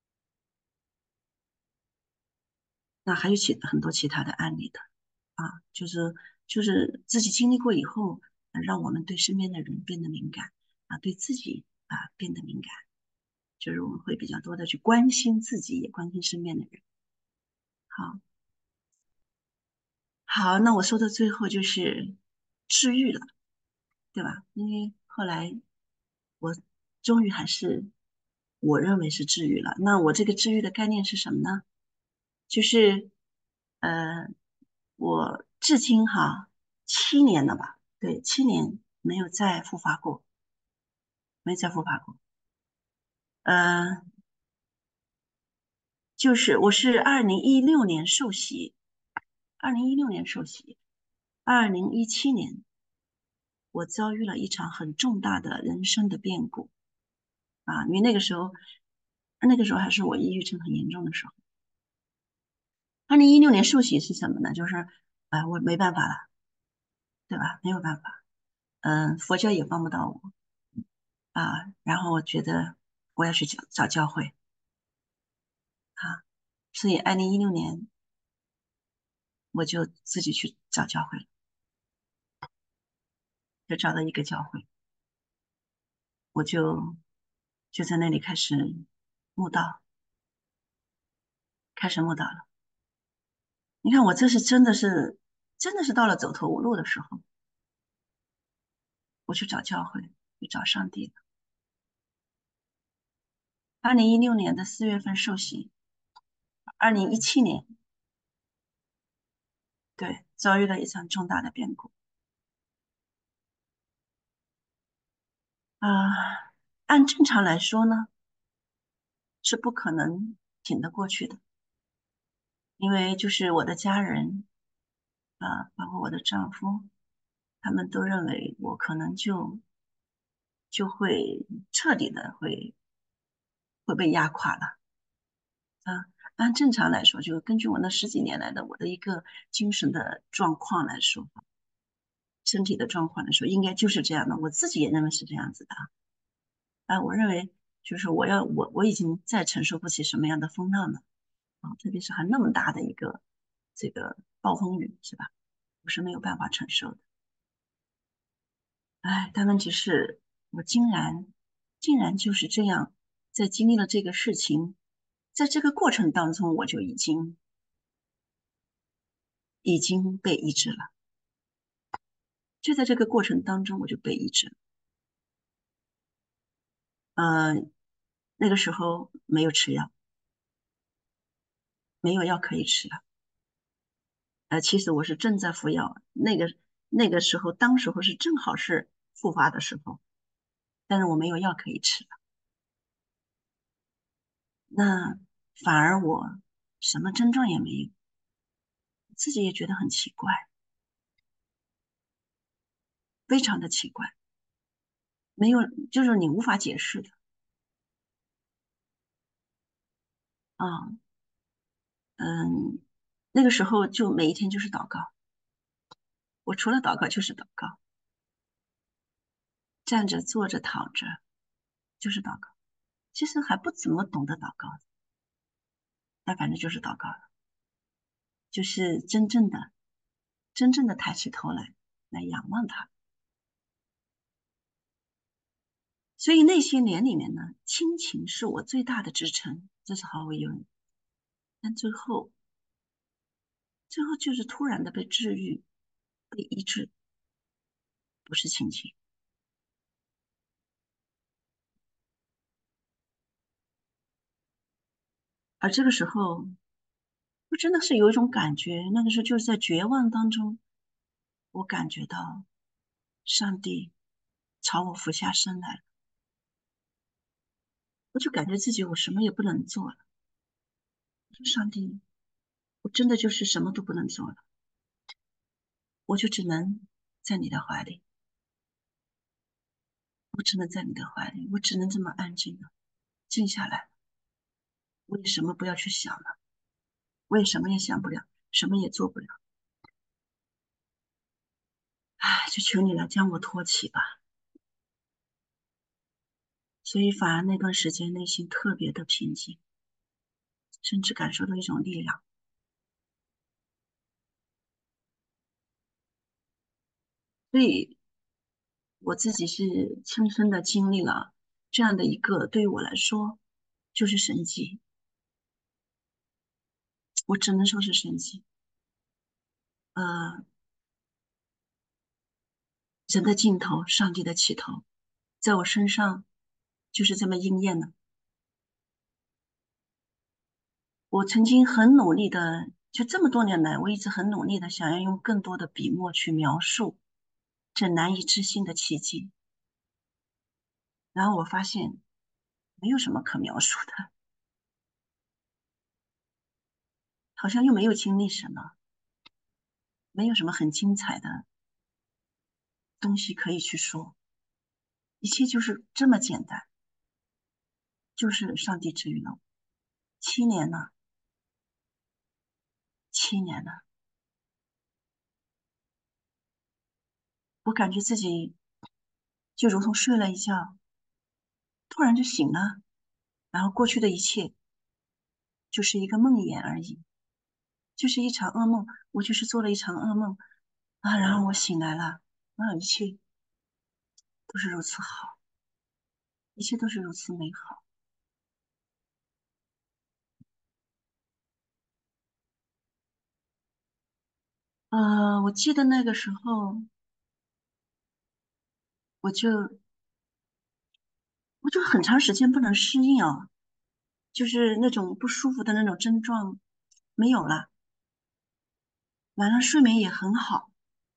那还有其很多其他的案例的。啊，就是就是自己经历过以后，呃让我们对身边的人变得敏感啊，对自己啊变得敏感，就是我们会比较多的去关心自己，也关心身边的人。好，好，那我说的最后就是治愈了，对吧？因为后来我终于还是我认为是治愈了。那我这个治愈的概念是什么呢？就是呃，我至今哈七年了吧，对，七年没有再复发过，没再复发过。呃，就是我是二零一六年受洗，二零一六年受洗，二零一七年我遭遇了一场很重大的人生的变故啊，因为那个时候，那个时候还是我抑郁症很严重的时候。二零一六年受洗是什么呢？就是，哎、我没办法了，对吧？没有办法，嗯、佛教也帮不到我， 啊，然后我觉得我要去找找教会啊，所以二零一六年我就自己去找教会了，就找到一个教会，我就就在那里开始慕道，开始慕道了。你看我这是真的是真的是到了走投无路的时候，我去找教会，去找上帝了。二零一六年的四月份受洗，二零一七年对遭遇了一场重大的变故啊、按正常来说呢，是不可能挺得过去的，因为就是我的家人啊，包括我的丈夫，他们都认为我可能就就会彻底的会会被压垮了啊。按正常来说，就根据我那十几年来的我的一个精神的状况来说，身体的状况来说，应该就是这样的。我自己也认为是这样子的啊。我认为就是我要我我已经再承受不起什么样的风浪了啊，特别是还那么大的一个这个暴风雨，是吧？我是没有办法承受的。哎，但问题是，我竟然竟然就是这样，在经历了这个事情，在这个过程当中，我就已经已经被医治了。就在这个过程当中，我就被医治了。呃，那个时候没有吃药，没有药可以吃了。呃，其实我是正在服药，那个那个时候，当时候是正好是复发的时候，但是我没有药可以吃了。那反而我什么症状也没有，自己也觉得很奇怪，非常的奇怪。没有，就是你无法解释的啊。嗯，那个时候就每一天就是祷告，我除了祷告就是祷告，站着、坐着、躺着就是祷告。其实还不怎么懂得祷告，但反正就是祷告了，就是真正的、真正的抬起头来，来仰望他。所以那些年里面呢，亲情是我最大的支撑，这是毫无疑问。但最后，最后就是突然的被治愈、被医治，不是亲情。而这个时候，我真的是有一种感觉，那个时候就是在绝望当中，我感觉到上帝朝我俯下身来了，我就感觉自己我什么也不能做了。我说上帝，我真的就是什么都不能做了，我就只能在你的怀里，我只能在你的怀里，我只能这么安静的静下来，我也什么不要去想了，我也什么也想不了，什么也做不了。唉，就求你来将我托起吧。所以反而那段时间内心特别的平静，甚至感受到一种力量。所以我自己是亲身的经历了这样的一个，对于我来说就是神迹，我只能说是神迹。呃，人的尽头，上帝的起头，在我身上就是这么应验了。我曾经很努力的，就这么多年来，我一直很努力的想要用更多的笔墨去描述这难以置信的奇迹，然后我发现没有什么可描述的，好像又没有经历什么，没有什么很精彩的东西可以去说，一切就是这么简单，就是上帝治愈了我。七年了，七年了，我感觉自己就如同睡了一觉， 突然就醒了，然后过去的一切就是一个梦魇而已，就是一场噩梦，我就是做了一场噩梦啊，然后我醒来了，啊，一切都是如此好，一切都是如此美好。呃，我记得那个时候，我就我就很长时间不能适应哦，就是那种不舒服的那种症状没有了，晚上睡眠也很好，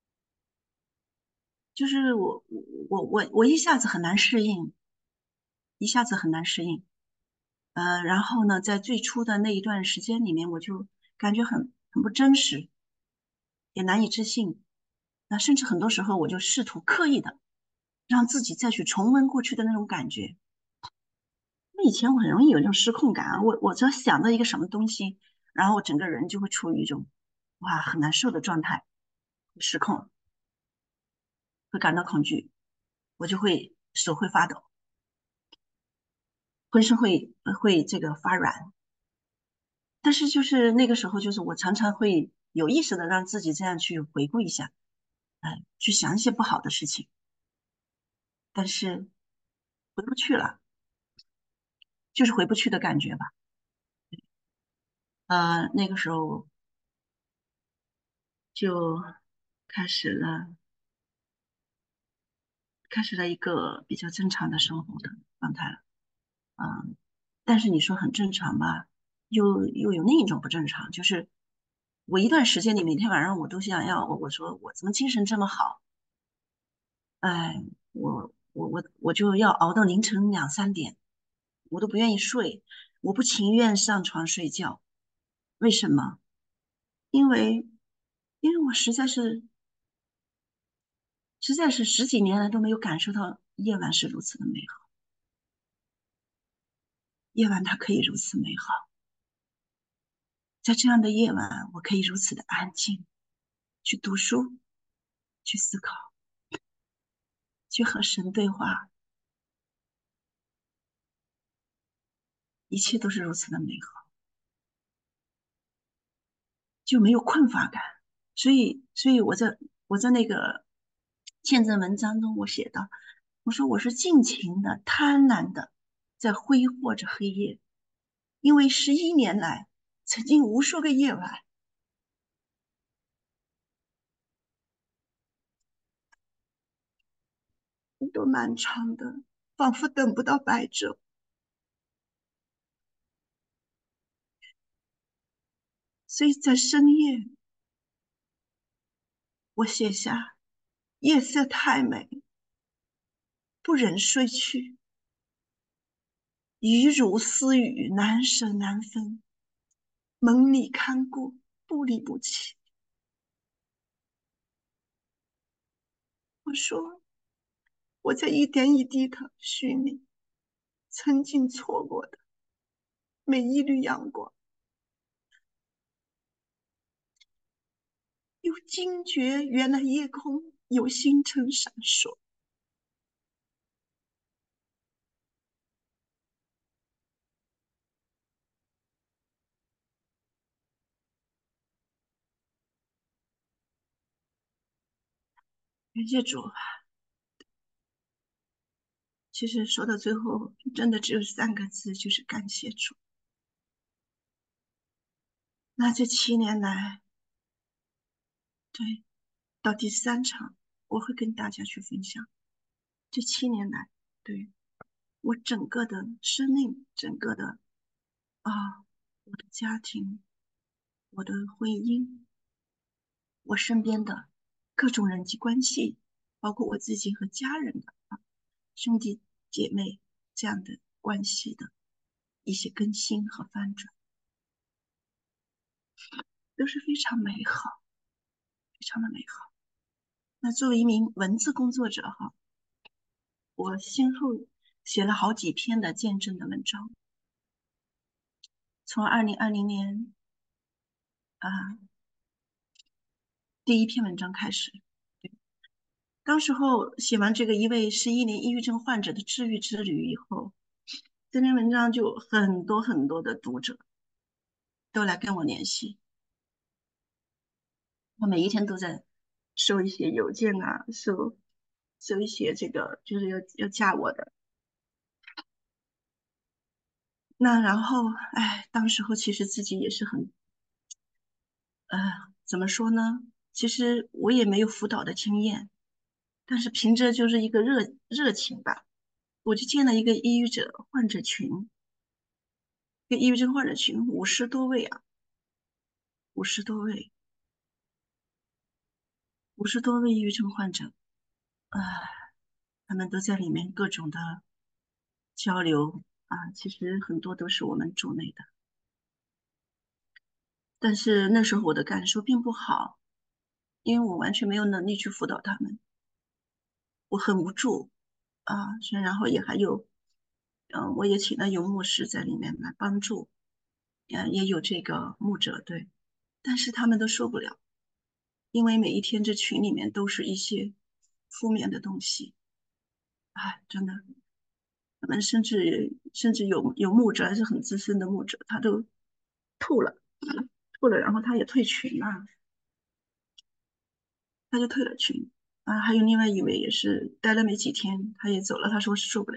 就是我我我我一下子很难适应，一下子很难适应。呃，然后呢，在最初的那一段时间里面，我就感觉很很不真实，也难以置信。那甚至很多时候，我就试图刻意的让自己再去重温过去的那种感觉。那以前我很容易有这种失控感啊，我我只要想到一个什么东西，然后我整个人就会处于一种哇很难受的状态，失控，会感到恐惧，我就会手会发抖，浑身会呃会这个发软。但是就是那个时候，就是我常常会有意识的让自己这样去回顾一下，哎，去想一些不好的事情，但是回不去了，就是回不去的感觉吧。呃，那个时候就开始了，开始了一个比较正常的生活的状态了。嗯，但是你说很正常吧，又又有另一种不正常，就是我一段时间里每天晚上我都想要，我我说我怎么精神这么好？哎，我我我我就要熬到凌晨两三点，我都不愿意睡，我不情愿上床睡觉。为什么？因为因为我实在是实在是十几年来都没有感受到夜晚是如此的美好，夜晚它可以如此美好，在这样的夜晚，我可以如此的安静，去读书，去思考，去和神对话，一切都是如此的美好，就没有困乏感。所以，所以我在我在那个见证文章中，我写道：“我说我是尽情的、贪婪的在挥霍着黑夜，因为十一年来，曾经无数个夜晚都漫长的，仿佛等不到白昼。所以在深夜，我写下夜色太美，不忍睡去，鱼如私语，难舍难分，门里看顾，不离不弃。”我说我在一点一滴的寻觅曾经错过的每一缕阳光，又惊觉原来夜空有星辰闪烁。感谢主，其实说到最后，真的只有三个字，就是感谢主。那这七年来，对，到第三场，我会跟大家去分享这七年来，对我整个的生命，整个的啊，我的家庭，我的婚姻，我身边的各种人际关系，包括我自己和家人的啊兄弟姐妹这样的关系的一些更新和翻转，都是非常美好，非常的美好。那作为一名文字工作者哈，我先后写了好几篇的见证的文章，从二零二零年啊第一篇文章开始，当时候写完这个一位十一年抑郁症患者的治愈之旅以后， 这篇文章就很多很多的读者都来跟我联系，我每一天都在收一些邮件啊，收收一些这个就是要要加我的。那然后，哎，当时候其实自己也是很，呃，怎么说呢？其实我也没有辅导的经验，但是凭着就是一个热热情吧，我就建了一个抑郁者患者群，一个抑郁症患者群，五十多位啊，五十多位，五十多位抑郁症患者，啊、他们都在里面各种的交流啊，其实很多都是我们组内的，但是那时候我的感受并不好，因为我完全没有能力去辅导他们，我很无助啊，所以然后也还有，嗯、我也请了有牧师在里面来帮助，嗯、也有这个牧者对，但是他们都受不了，因为每一天这群里面都是一些负面的东西，哎，真的，他们甚至甚至有有牧者还是很资深的牧者，他都吐了，吐了，然后他也退群了，他就退了群啊。还有另外一位也是待了没几天，他也走了，他说是受不了，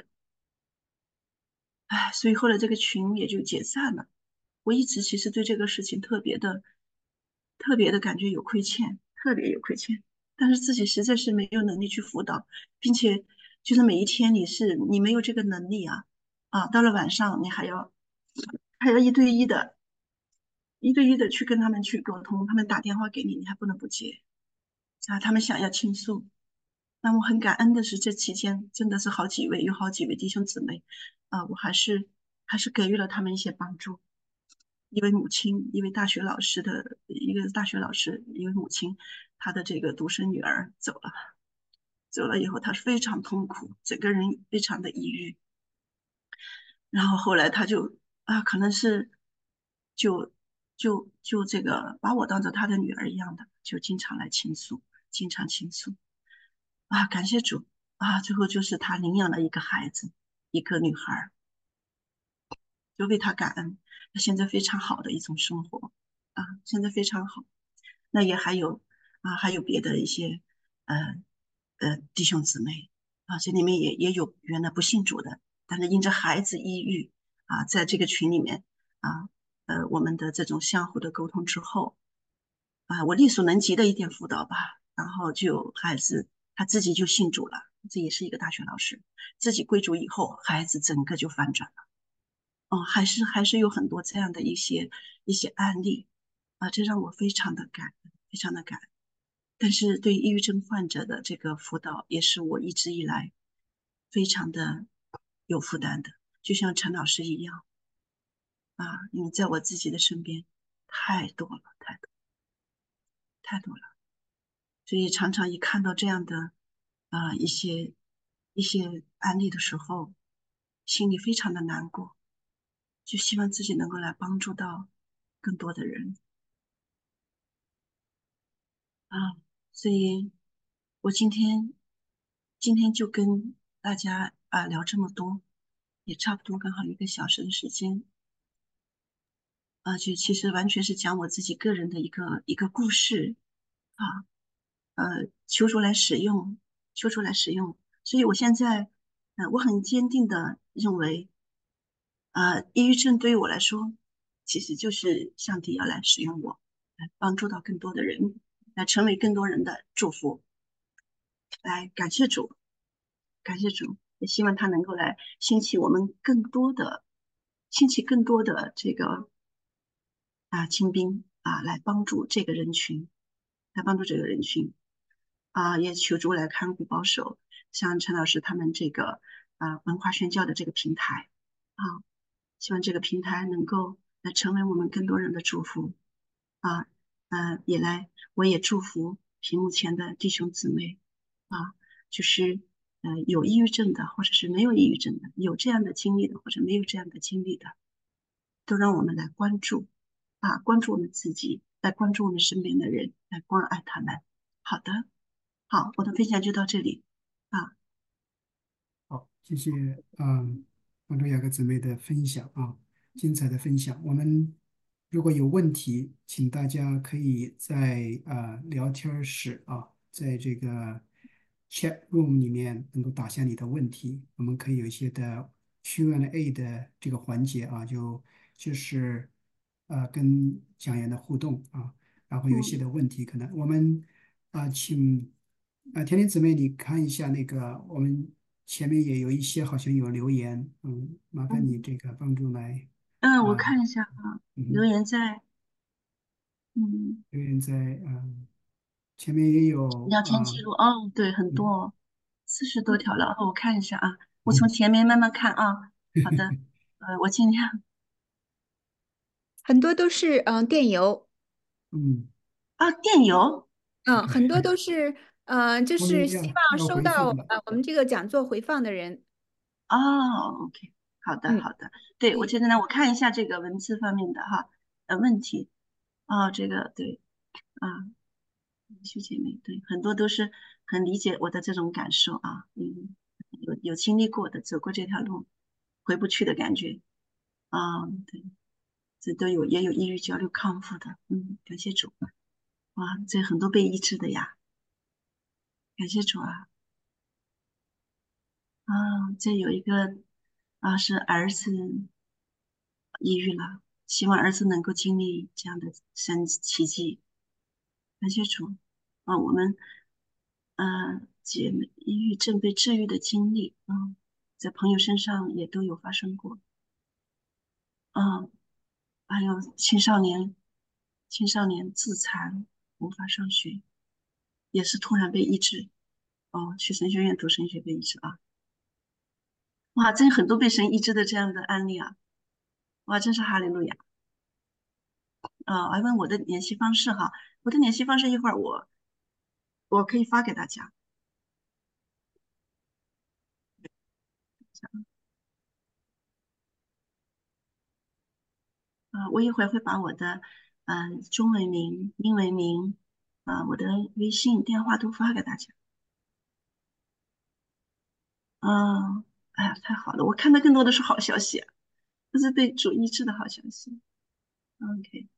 哎，所以后来这个群也就解散了。我一直其实对这个事情特别的特别的感觉有亏欠，特别有亏欠，但是自己实在是没有能力去辅导，并且就是每一天你是你没有这个能力啊啊，到了晚上你还要还要一对一的。一对一的去跟他们去沟通，他们打电话给你，你还不能不接啊，他们想要倾诉。那我很感恩的是，这期间真的是好几位，有好几位弟兄姊妹啊，我还是还是给予了他们一些帮助。一位母亲，一位大学老师的一个大学老师，一位母亲，她的这个独生女儿走了，走了以后，她是非常痛苦，整个人非常的抑郁。然后后来她就啊，可能是就就就这个把我当做她的女儿一样的，就经常来倾诉，经常倾诉啊，感谢主啊，最后就是她领养了一个孩子，一个女孩就为她感恩，她现在非常好的一种生活啊，现在非常好。那也还有啊，还有别的一些呃呃弟兄姊妹啊，这里面也也有原来不信主的，但是因着孩子抑郁啊，在这个群里面啊，呃，我们的这种相互的沟通之后啊，我力所能及的一点辅导吧，然后就孩子他自己就信主了，这也是一个大学老师，自己归主以后，孩子整个就反转了。哦，还是还是有很多这样的一些一些案例啊，这让我非常的感恩，非常的感恩。但是对抑郁症患者的这个辅导，也是我一直以来非常的有负担的，就像陈老师一样啊，因为在我自己的身边太多了，太多太多了，所以常常一看到这样的啊一些一些案例的时候，心里非常的难过，就希望自己能够来帮助到更多的人啊，所以我今天今天就跟大家啊聊这么多，也差不多刚好一个小时的时间啊，就其实完全是讲我自己个人的一个一个故事啊，呃，求主来使用，求主来使用，所以我现在呃我很坚定的认为，啊，抑郁症对于我来说，其实就是上帝要来使用我，来帮助到更多的人，来成为更多人的祝福，来感谢主。感谢主，也希望他能够来兴起我们更多的，兴起更多的这个啊清兵啊，来帮助这个人群，来帮助这个人群啊，也求主来看顾保守，像陈老师他们这个啊文化宣教的这个平台啊，希望这个平台能够来成为我们更多人的祝福啊，呃，也来我也祝福屏幕前的弟兄姊妹啊。就是呃有抑郁症的，或者是没有抑郁症的，有这样的经历的，或者没有这样的经历的，都让我们来关注啊，关注我们自己，来关注我们身边的人，来关爱他们。好的，好，我的分享就到这里啊。 好，谢谢，嗯。 方舟雅各姊妹的分享啊，精彩的分享。我们如果有问题，请大家可以在啊聊天室啊，在这个 chat room 里面能够打下你的问题，我们可以有一些的 Q and A 的这个环节啊，就就是呃跟讲员的互动啊，然后有一些嗯的问题，可能我们啊请啊甜甜姊妹你看一下那个我们前面也有一些好像有留言，嗯，麻烦你嗯这个帮助来嗯，我啊， 看一下啊，留嗯， 言在嗯留言在嗯前面也有聊天啊， 记录哦，对，很多嗯哦，四十多条了，哦我看一下啊，我从前面慢慢看啊。好的，呃，我尽量很多都是嗯、呃电邮， 嗯， 啊，电邮嗯，很多都是呃，就后面是希要望收要回放的， 到呃我们这个讲座回放的人， 哦，OK，好的嗯， 好的，对，我对， 觉得呢，我看一下这个文字方面的哈，呃，问题，哦，这个对啊，徐姐妹，对，很多都是很理解我的这种感受啊，嗯，有有经历过的，走过这条路，回不去的感觉啊，对，这都有，也有抑郁、焦虑康复的，嗯，感谢主，哇，这很多被医治的呀，感谢主啊，啊，这有一个啊是儿子抑郁了，希望儿子能够经历这样的神奇迹，感谢主，啊，我们呃姐妹抑郁症被治愈的经历，嗯，在朋友身上也都有发生过，嗯，还有青少年青少年自残无法上学，也是突然被医治，哦，去神学院读神学被医治啊，哇，真很多被神医治的这样的案例啊，哇，真是哈利路亚。呃，还问我的联系方式哈，我的联系方式一会儿我我可以发给大家。啊、我一会儿会把我的嗯、呃中文名、英文名啊、我的微信、电话都发给大家。啊、哎呀，太好了，我看到更多的是好消息啊，这是被主医治的好消息。OK，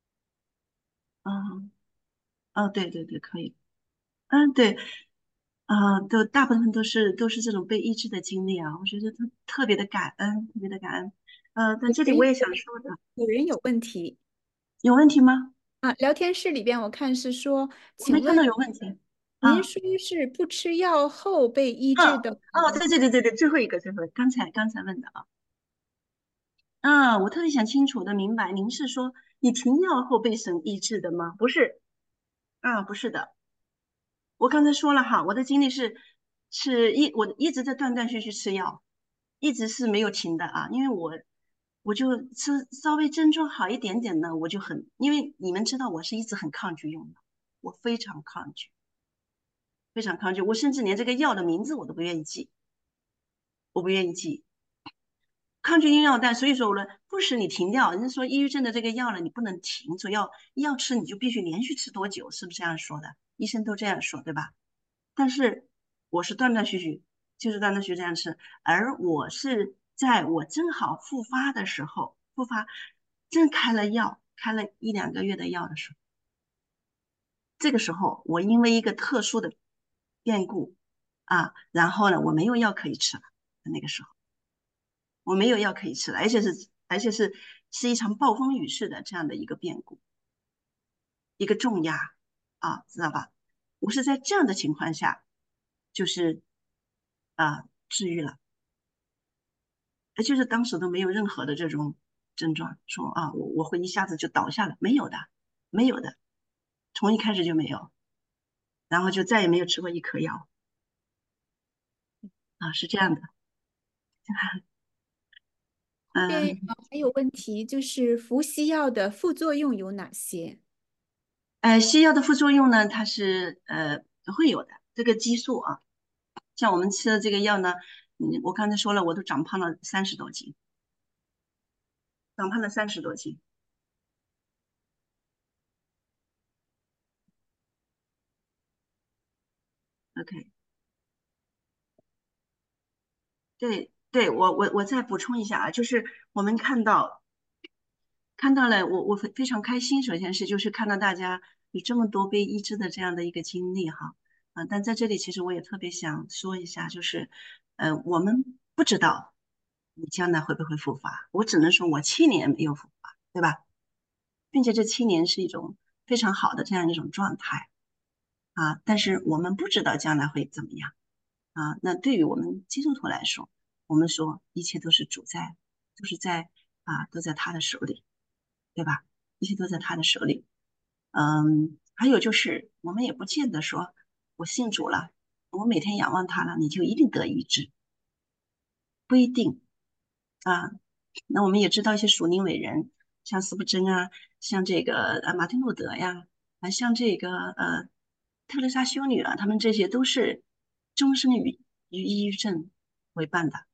嗯，哦，对对对，可以。嗯，对，啊、都大部分都是都是这种被医治的经历啊，我觉得特特别的感恩，特别的感恩。呃，但有人这里我也想说的， 有人有问题有问题吗？ 啊。聊天室里边我看是说， 我没看到请问有问题啊。 您说是不吃药后被医嗯， 治的吗？ 哦，对对对对对，最后一个最后一个，刚才刚才问的啊。啊，我特别想清楚的明白，您是说你停药后被神医治的吗？不是，啊，不是的。我刚才说了哈，我的经历是是一我一直在断断续续吃药，一直是没有停的啊，因为我我就吃稍微症状好一点点呢，我就很，因为你们知道我是一直很抗拒用的，我非常抗拒，非常抗拒，我甚至连这个药的名字我都不愿意记，我不愿意记。抗拒用药，但所以说呢，不使你停掉。人家说抑郁症的这个药呢，你不能停，说要药吃你就必须连续吃多久，是不是这样说的？医生都这样说，对吧？但是我是断断续续，就是断断续续这样吃，而我是在我正好复发的时候，复发正开了药，开了一两个月的药的时候，这个时候我因为一个特殊的变故啊，然后呢，我没有药可以吃了，那个时候。我没有药可以吃了，而且是而且是是一场暴风雨式的这样的一个变故，一个重压啊，知道吧？我是在这样的情况下，就是啊治愈了，而就是当时都没有任何的这种症状，说啊我我会一下子就倒下了，没有的，没有的，从一开始就没有，然后就再也没有吃过一颗药啊，是这样的， 这边嗯呃还有问题，就是服西药的副作用有哪些？ 呃，西药的副作用呢，它是呃会有的，这个激素啊。像我们吃的这个药呢，嗯，我刚才说了，我都长胖了三十多斤，长胖了三十多斤。OK，对对，我我我再补充一下啊，就是我们看到看到了，我我非非常开心。首先是就是看到大家有这么多被医治的这样的一个经历哈，啊，但在这里其实我也特别想说一下，就是呃，我们不知道你将来会不会复发，我只能说我七年没有复发，对吧？并且这七年是一种非常好的这样一种状态啊，但是我们不知道将来会怎么样啊。那对于我们基督徒来说，我们说一切都是主在，都是在啊，都在他的手里。对吧？一切都在他的手里。嗯，还有就是，我们也不见得说，我信主了，我每天仰望他了，你就一定得医治，不一定啊。那我们也知道一些属灵伟人，像斯布真啊，像这个呃马丁路德呀，啊像这个呃特蕾莎修女啊，他们这些都是终生与与抑郁症为伴的，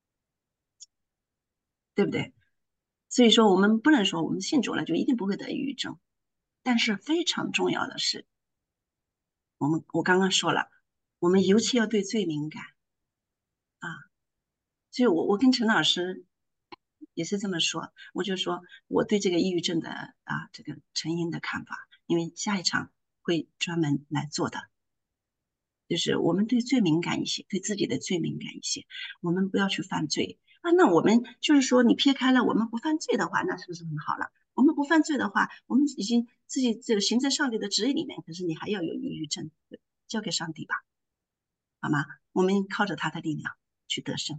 对不对？所以说，我们不能说我们信主了就一定不会得抑郁症，但是非常重要的是。我们我刚刚说了，我们尤其要对罪敏感啊。所以我我跟陈老师也是这么说，我就说我对这个抑郁症的啊这个成因的看法，因为下一场会专门来做的，就是我们对罪敏感一些，对自己的罪敏感一些，我们不要去犯罪啊。那我们就是说，你撇开了我们不犯罪的话，那是不是很好了？我们不犯罪的话，我们已经自己这个行在上帝的旨意里面，可是你还要有抑郁症，交给上帝吧。好吗？我们靠着他的力量去得胜。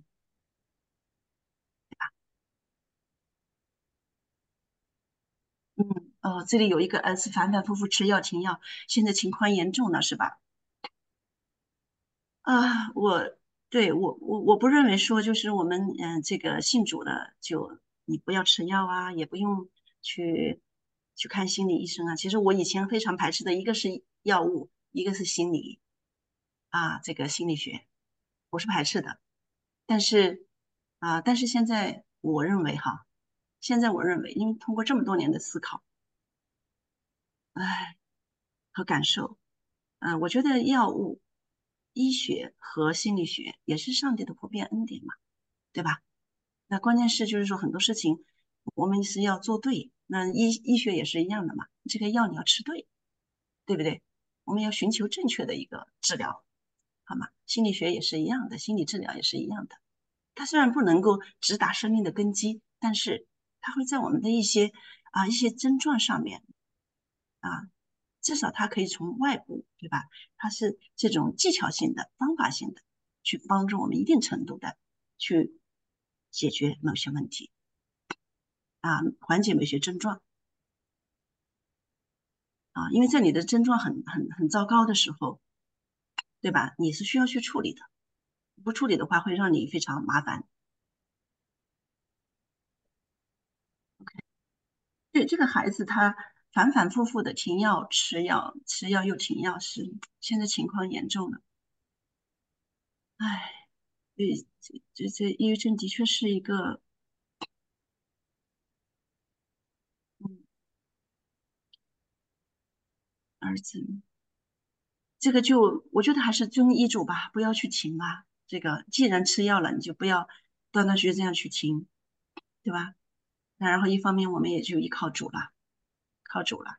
嗯，哦，这里有一个儿子反反复复吃药停药，现在情况严重了，是吧？啊，我对我我我不认为说就是我们嗯、呃这个信主了就你不要吃药啊，也不用去去看心理医生啊。其实我以前非常排斥的一个是药物，一个是心理啊这个心理学，我是排斥的。但是啊，但是现在我认为哈，现在我认为，因为通过这么多年的思考，哎和感受，嗯、我觉得药物、医学和心理学也是上帝的普遍恩典嘛，对吧？那关键是就是说很多事情我们是要做对，那医医学也是一样的嘛，这个药你要吃对，对不对？我们要寻求正确的一个治疗，好吗？心理学也是一样的，心理治疗也是一样的。它虽然不能够直达生命的根基，但是它会在我们的一些啊一些症状上面啊，至少它可以从外部，对吧？它是这种技巧性的、方法性的，去帮助我们一定程度的去解决某些问题啊，缓解某些症状啊，因为在你的症状很很很糟糕的时候，对吧？你是需要去处理的，不处理的话会让你非常麻烦。对这个孩子，他反反复复的停药、吃药、吃药又停药，是现在情况严重了。唉，对，这这这抑郁症的确是一个，嗯，儿子，这个就我觉得还是遵医嘱吧，不要去停吧。这个既然吃药了，你就不要断断续续这样去停，对吧？那然后一方面我们也就依靠主了，靠主了。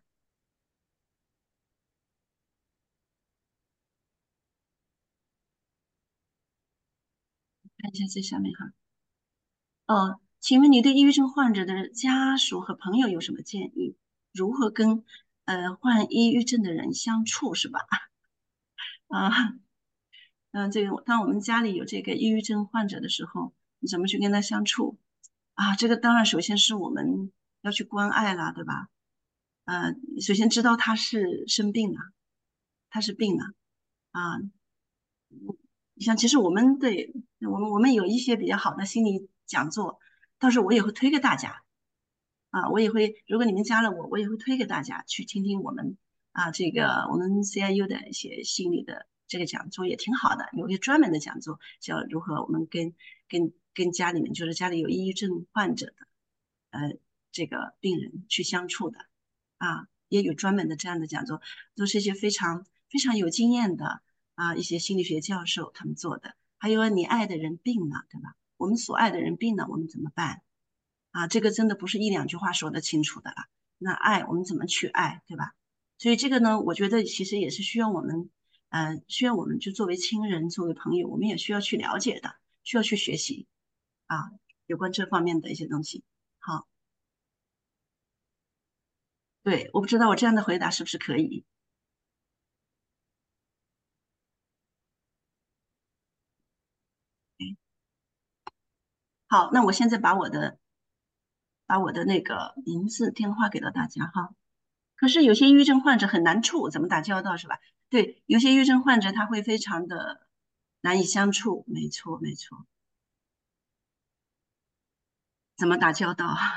看一下这下面哈。哦，请问你对抑郁症患者的家属和朋友有什么建议？如何跟呃患抑郁症的人相处是吧？啊，嗯，这个当我们家里有这个抑郁症患者的时候，你怎么去跟他相处啊？这个当然首先是我们要去关爱啦，对吧？呃，首先知道他是生病了，他是病了啊。你像其实我们对我们我们有一些比较好的心理讲座，到时候我也会推给大家。啊，我也会，如果你们加了我，我也会推给大家去听听我们啊，这个我们 C I U 的一些心理的这个讲座也挺好的，有一个专门的讲座，叫如何我们跟跟跟家里面就是家里有抑郁症患者的呃这个病人去相处的啊，也有专门的这样的讲座，都是一些非常非常有经验的啊一些心理学教授他们做的，还有你爱的人病了，对吧？ 我们所爱的人病了，我们怎么办？啊，这个真的不是一两句话说得清楚的了。那爱我们怎么去爱，对吧？所以这个呢，我觉得其实也是需要我们，呃，需要我们就作为亲人、作为朋友，我们也需要去了解的，需要去学习啊，有关这方面的一些东西。好，对，我不知道我这样的回答是不是可以？好，那我现在把我的把我的那个名字、电话给到大家哈。可是有些抑郁症患者很难处，怎么打交道是吧？对，有些抑郁症患者他会非常的难以相处，没错没错。怎么打交道啊？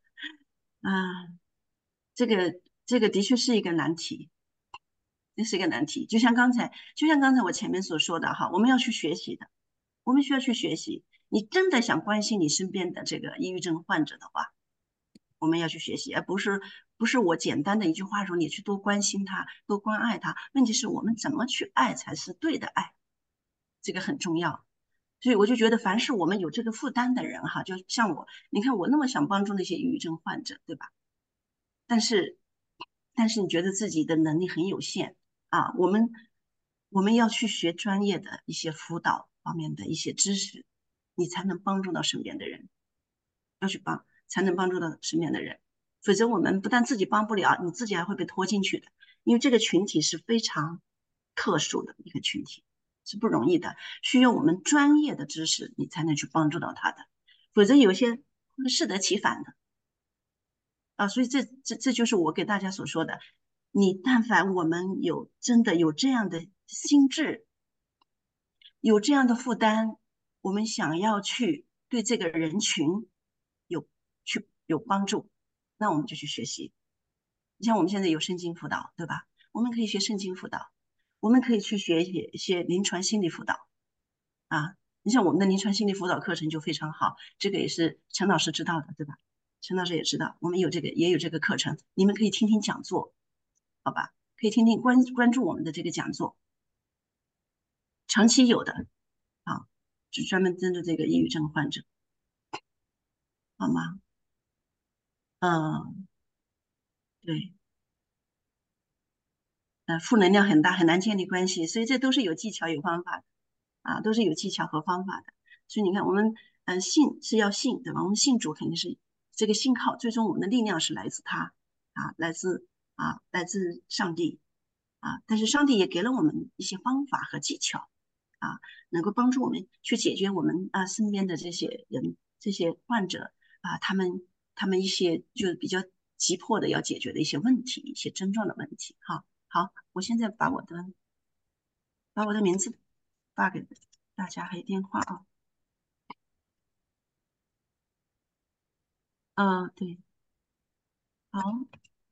这个这个的确是一个难题，这是一个难题。就像刚才，就像刚才我前面所说的哈，我们要去学习的，我们需要去学习。你真的想关心你身边的这个抑郁症患者的话，我们要去学习，而不是不是我简单的一句话说你去多关心他，多关爱他。问题是我们怎么去爱才是对的爱，这个很重要。所以我就觉得，凡是我们有这个负担的人哈，就像我，你看我那么想帮助那些抑郁症患者，对吧？但是，但是你觉得自己的能力很有限啊，我们我们要去学专业的一些辅导方面的一些知识，你才能帮助到身边的人，要去帮，才能帮助到身边的人。否则，我们不但自己帮不了，你自己还会被拖进去的，因为这个群体是非常特殊的一个群体，是不容易的，需要我们专业的知识，你才能去帮助到他的，否则有些会适得其反的。啊，所以这这这就是我给大家所说的，你但凡我们有真的有这样的心智，有这样的负担，我们想要去对这个人群有去有帮助，那我们就去学习。你像我们现在有圣经辅导，对吧？我们可以学圣经辅导，我们可以去学一些一些临床心理辅导啊。你像我们的临床心理辅导课程就非常好，这个也是陈老师知道的，对吧？陈老师也知道，我们有这个也有这个课程，你们可以听听讲座，好吧？可以听听关关注我们的这个讲座，长期有的啊，是专门针对这个抑郁症患者，好吗？嗯，对，呃，负能量很大，很难建立关系，所以这都是有技巧、有方法的啊，都是有技巧和方法的。所以你看，我们嗯、呃信是要信，对吧？我们信主肯定是这个信靠，最终我们的力量是来自他啊，来自啊，来自上帝啊。但是上帝也给了我们一些方法和技巧啊，能够帮助我们去解决我们啊身边的这些人、这些患者啊，他们他们一些就是比较急迫的要解决的一些问题、一些症状的问题。哈，好，我现在把我的把我的名字发给大家，还有电话啊。嗯，对，好，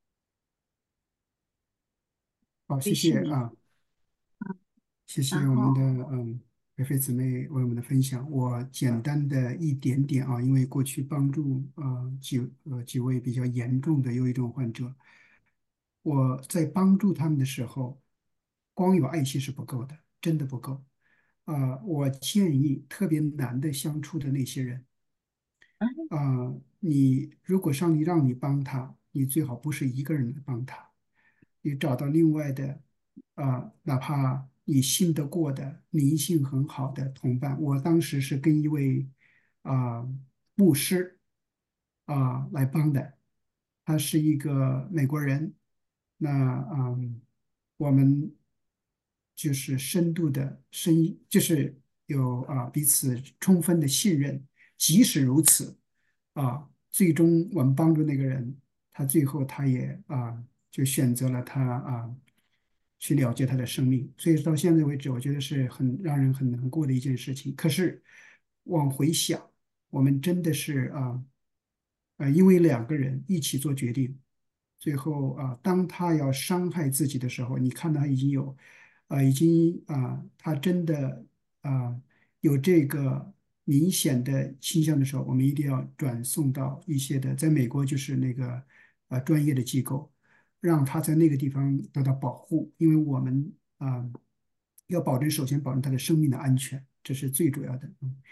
好，谢微信名， 谢啊，谢谢然后我们的嗯菲菲姊妹为我们的分享。我简单的一点点啊，因为过去帮助呃几呃几位比较严重的忧郁症患者，我在帮助他们的时候，光有爱心是不够的，真的不够。啊、我建议特别难的相处的那些人， 嗯啊、你如果上帝让你帮他，你最好不是一个人来帮他，你找到另外的，啊、哪怕你信得过的、灵性很好的同伴。我当时是跟一位啊、牧师啊、来帮的，他是一个美国人。那嗯，我们就是深度的深，就是有啊彼此充分的信任。即使如此，啊，最终我们帮助那个人，他最后他也啊就选择了他啊去了结他的生命。所以到现在为止，我觉得是很让人很难过的一件事情。可是往回想，我们真的是啊呃，因为两个人一起做决定，最后啊，当他要伤害自己的时候，你看到他已经有，啊，已经啊，他真的啊有这个明显的倾向的时候，我们一定要转送到一些的，在美国就是那个啊专业的机构，让他在那个地方得到保护，因为我们啊要保证首先保证他的生命的安全，这是最主要的。嗯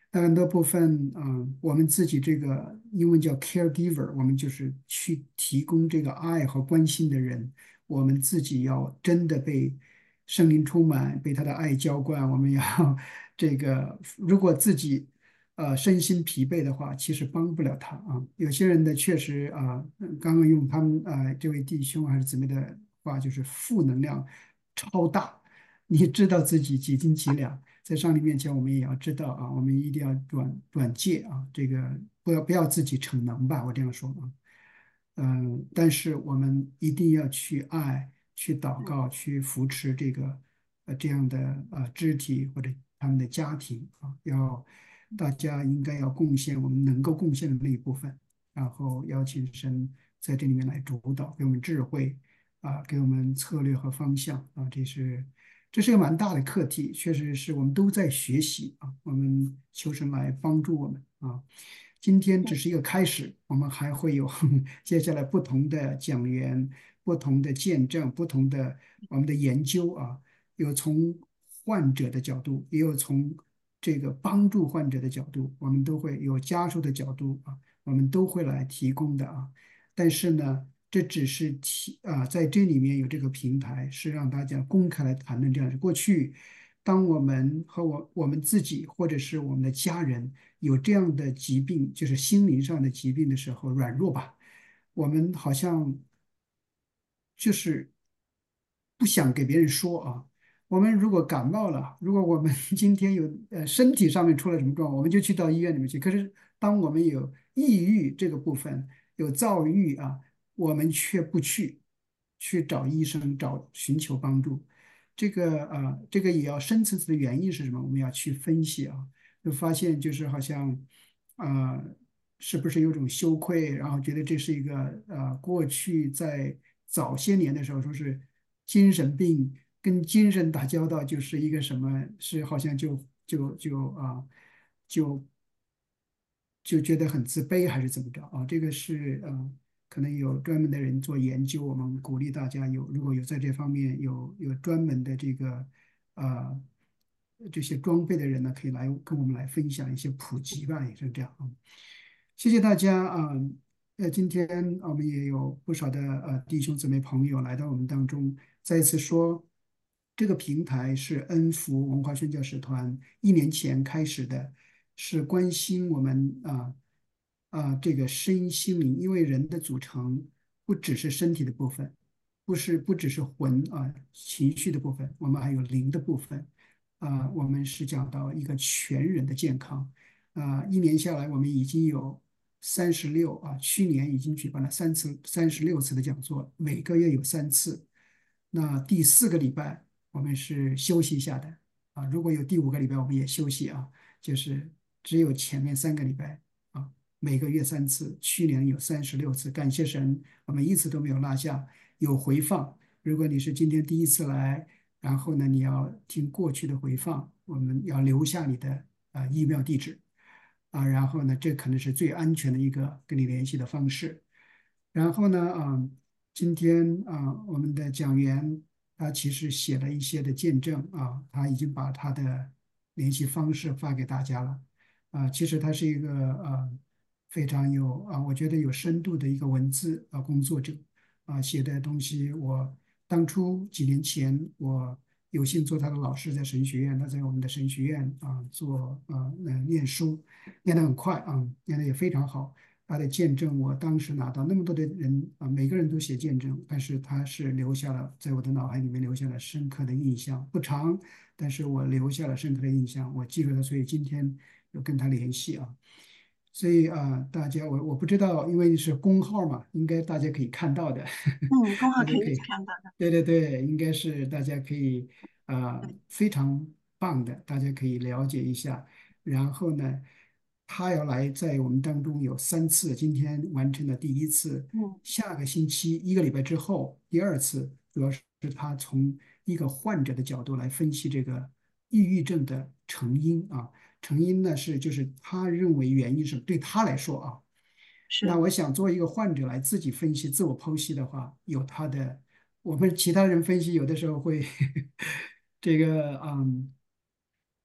那很多部分，嗯，我们自己这个英文叫 caregiver，我们就是去提供这个爱和关心的人。我们自己要真的被圣灵充满，被他的爱浇灌。我们要这个，如果自己呃身心疲惫的话，其实帮不了他啊。有些人的确实啊，嗯刚刚用他们啊这位弟兄还是姊妹的话，就是负能量超大。你知道自己几斤几两。在上帝面前，我们也要知道啊，我们一定要转转戒啊，这个不要不要自己逞能吧，我这样说啊。嗯，但是我们一定要去爱、去祷告、去扶持这个呃这样的呃肢体或者他们的家庭啊，要大家应该要贡献我们能够贡献的那一部分，然后邀请神在这里面来主导，给我们智慧啊，给我们策略和方向啊，这是这是一个蛮大的课题，确实是我们都在学习啊，我们求神来帮助我们啊。今天只是一个开始，我们还会有接下来不同的讲员、不同的见证、不同的我们的研究啊，有从患者的角度，也有从这个帮助患者的角度，我们都会有家属的角度啊，我们都会来提供的啊。但是呢，这只是提啊，在这里面有这个平台，是让大家公开来谈论这样的过去。当我们和我我们自己或者是我们的家人有这样的疾病，就是心灵上的疾病的时候，软弱吧，我们好像就是不想给别人说啊。我们如果感冒了，如果我们今天有呃身体上面出了什么状况，我们就去到医院里面去。可是当我们有抑郁这个部分，有躁郁啊，我们却不去去找医生，找寻求帮助。这个呃，这个也要深层次的原因是什么？我们要去分析啊，就发现就是好像，呃，是不是有种羞愧，然后觉得这是一个呃，过去在早些年的时候说是精神病跟精神打交道就是一个什么，是好像就就就啊、就就觉得很自卑还是怎么着啊？这个是呃，可能有专门的人做研究，我们鼓励大家有如果有在这方面有有专门的这个呃这些装备的人呢，可以来跟我们来分享一些普及吧，也是这样啊。谢谢大家啊。呃，今天我们也有不少的呃弟兄姊妹朋友来到我们当中，再一次说，这个平台是恩福文化宣教使团一年前开始的，是关心我们啊啊这个身心灵，因为人的组成不只是身体的部分，不是不只是魂啊情绪的部分，我们还有灵的部分啊，我们是讲到一个全人的健康啊，一年下来我们已经有三十六啊，去年已经举办了三次三十六次的讲座，每个月有三次。那第四个礼拜我们是休息一下的啊，如果有第五个礼拜我们也休息啊，就是只有前面三个礼拜啊，每个月三次，去年有三十六次，感谢神，我们一次都没有落下，有回放。如果你是今天第一次来，然后呢你要听过去的回放，我们要留下你的啊 email 地址啊，然后呢这可能是最安全的一个跟你联系的方式。然后呢，啊，今天啊，我们的讲员他其实写了一些的见证啊，他已经把他的联系方式发给大家了啊。其实他是一个呃非常有啊，我觉得有深度的一个文字啊工作者啊，写的东西我当初几年前我有幸做他的老师，在神学院，他在我们的神学院啊做啊呃念书，念得很快啊，念得也非常好。他的见证，我当时拿到那么多的人啊，每个人都写见证，但是他是留下了在我的脑海里面留下了深刻的印象，不长，但是我留下了深刻的印象，我记住了，所以今天有跟他联系啊，所以啊，大家我我不知道，因为是公号嘛，应该大家可以看到的， 嗯，公号可以一起大家可以， 看到的。 对对对，应该是大家可以啊、 对， 非常棒的，大家可以了解一下。然后呢，他要来在我们当中有三次，今天完成了第一次， 嗯， 下个星期一个礼拜之后第二次，主要是他从一个患者的角度来分析这个抑郁症的成因啊。成因呢是就是他认为原因是对他来说啊，那是， 我想作为一个患者来自己分析、自我剖析的话，有他的，我们其他人分析有的时候会这个嗯。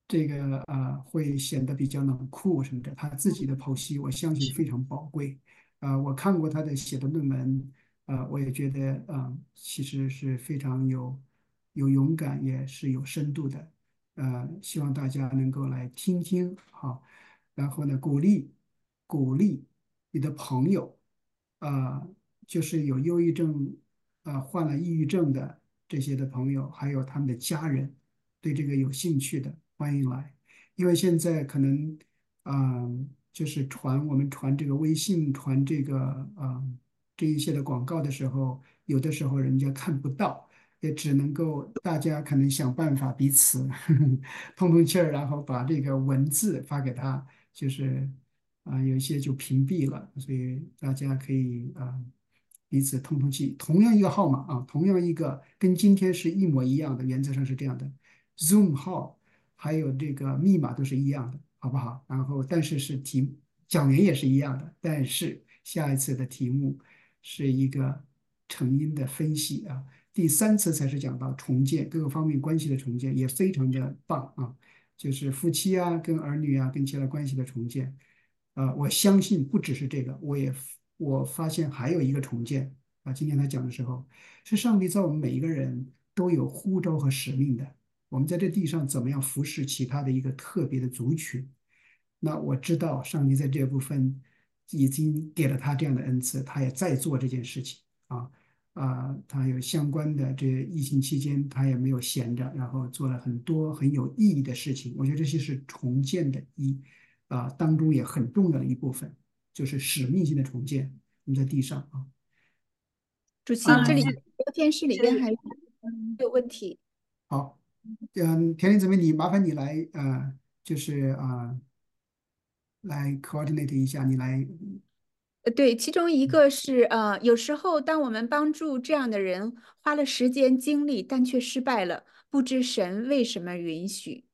这个呃会显得比较冷酷什么的。他自己的剖析，我相信非常宝贵。呃，我看过他的写的论文，呃，我也觉得呃其实是非常有有勇敢，也是有深度的。呃，希望大家能够来听听哈，然后呢，鼓励鼓励你的朋友，呃，就是有忧郁症，呃，患了抑郁症的这些的朋友，还有他们的家人。对这个有兴趣的，欢迎来。因为现在可能，嗯、就是传我们传这个微信，传这个，嗯、这一些的广告的时候，有的时候人家看不到，也只能够大家可能想办法彼此通通气儿，然后把这个文字发给他，就是啊、有一些就屏蔽了，所以大家可以啊、彼此通通气。同样一个号码啊，同样一个跟今天是一模一样的，原则上是这样的。Zoom 号还有这个密码都是一样的，好不好？然后但是是题讲员也是一样的，但是下一次的题目是一个成因的分析啊，第三次才是讲到重建各个方面关系的重建，也非常的棒啊，就是夫妻啊、跟儿女啊、跟其他关系的重建。呃，我相信不只是这个，我也我发现还有一个重建啊。今天他讲的时候，是上帝在我们每一个人都有呼召和使命的。我们在这地上怎么样服侍其他的一个特别的族群？那我知道上帝在这部分已经给了他这样的恩赐，他也在做这件事情啊啊，他有相关的这疫情期间他也没有闲着，然后做了很多很有意义的事情。我觉得这些是重建的一啊当中也很重要的一部分，就是使命性的重建。我们在地上啊， 主席，这里嗯， 聊天室里这边还嗯有问题。 好，嗯，田林姊妹，你麻烦你来呃，就是啊、呃来 coordinate 一下，你来呃，对，其中一个是呃，有时候当我们帮助这样的人，花了时间精力，但却失败了，不知神为什么允许。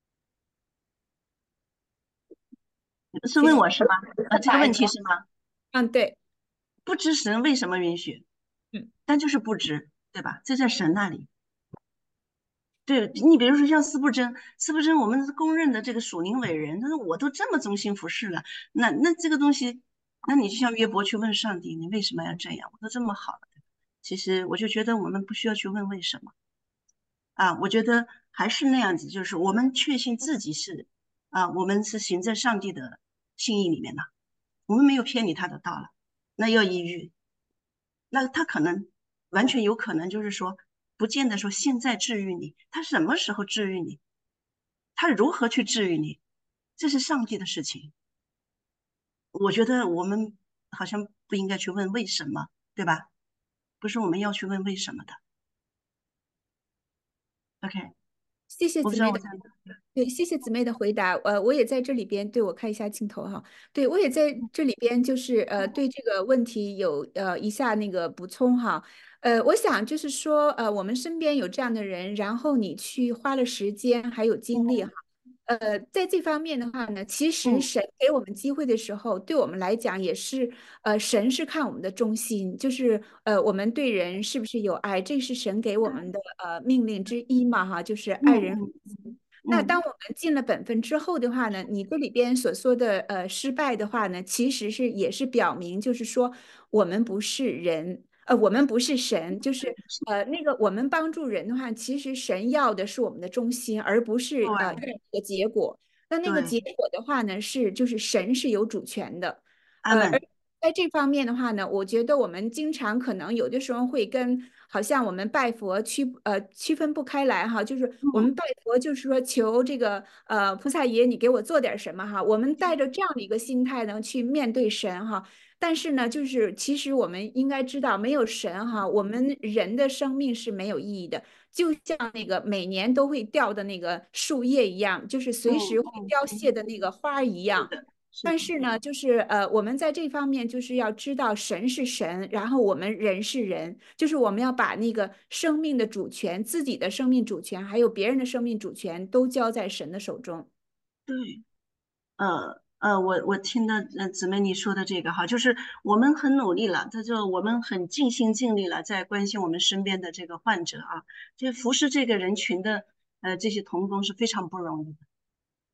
是请， 问我是吗？呃，这个问题是吗？ 嗯，对， 不知神为什么允许， 嗯， 但就是不知，对吧？这在神那里。对你，比如说像司布真，司布真我们是公认的这个属灵伟人，他说我都这么忠心服侍了，那那这个东西，那你就像约伯去问上帝，你为什么要这样？我都这么好了，其实我就觉得我们不需要去问为什么啊，我觉得还是那样子，就是我们确信自己是啊，我们是行在上帝的心意里面的，我们没有偏离他的道了，那要抑郁，那他可能完全有可能就是说，不见得说现在治愈你，他什么时候治愈你，他如何去治愈你，这是上帝的事情。我觉得我们好像不应该去问为什么，对吧？不是我们要去问为什么的。OK， 谢谢姊妹的。 我不知道我这样对，谢谢姊妹的回答。呃，我也在这里边，对我看一下镜头哈。对，我也在这里边，就是呃，对这个问题有呃一下那个补充哈。呃，我想就是说，呃，我们身边有这样的人，然后你去花了时间还有精力哈。呃，在这方面的话呢，其实嗯， 神给我们机会的时候，对我们来讲也是，呃，神是看我们的忠心，就是呃，我们对人是不是有爱，这是神给我们的呃命令之一嘛哈，就是爱人。 嗯嗯那当嗯， 我们尽了本分之后的话呢，你这里边所说的呃失败的话呢，其实是也是表明，就是说我们不是人，呃，我们不是神，就是呃那个我们帮助人的话，其实神要的是我们的忠心，而不是呃要对一个结果。那那个结对， 果的话呢，是就是神是有主权的。呃，而阿门。 在这方面的话呢，我觉得我们经常可能有的时候会跟好像我们拜佛区呃区分不开来哈，就是我们嗯， 拜佛就是说求这个呃菩萨爷你给我做点什么哈，我们带着这样的一个心态呢去面对神哈。但是呢，就是其实我们应该知道，没有神哈，我们人的生命是没有意义的，就像那个每年都会掉的那个树叶一样，就是随时会嗯嗯， 凋谢的那个花儿一样。 是的，是的， 但是呢，就是呃，我们在这方面就是要知道神是神，然后我们人是人，就是我们要把那个生命的主权、自己的生命主权，还有别人的生命主权，都交在神的手中。 对。呃呃，我我听到呃姊妹你说的这个哈，就是我们很努力了，这就我们很尽心尽力了，在关心我们身边的这个患者啊，就服侍这个人群的呃这些童工是非常不容易的。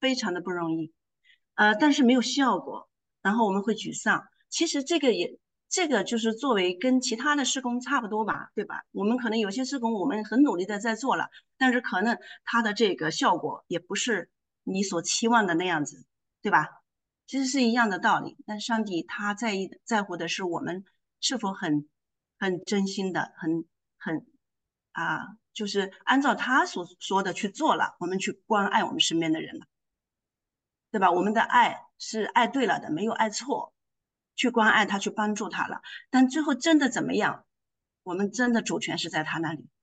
非常的不容易，呃，但是没有效果，然后我们会沮丧。其实这个也，这个就是作为跟其他的施工差不多吧，对吧？我们可能有些施工我们很努力的在做了，但是可能它的这个效果也不是你所期望的那样子，对吧？其实是一样的道理，但上帝他在意在乎的是我们是否很很真心的，很很啊，就是按照他所说的去做了，我们去关爱我们身边的人了，对吧？我们的爱是爱对了的，没有爱错，去关爱他，去帮助他了。但最后真的怎么样，我们真的主权是在他那里，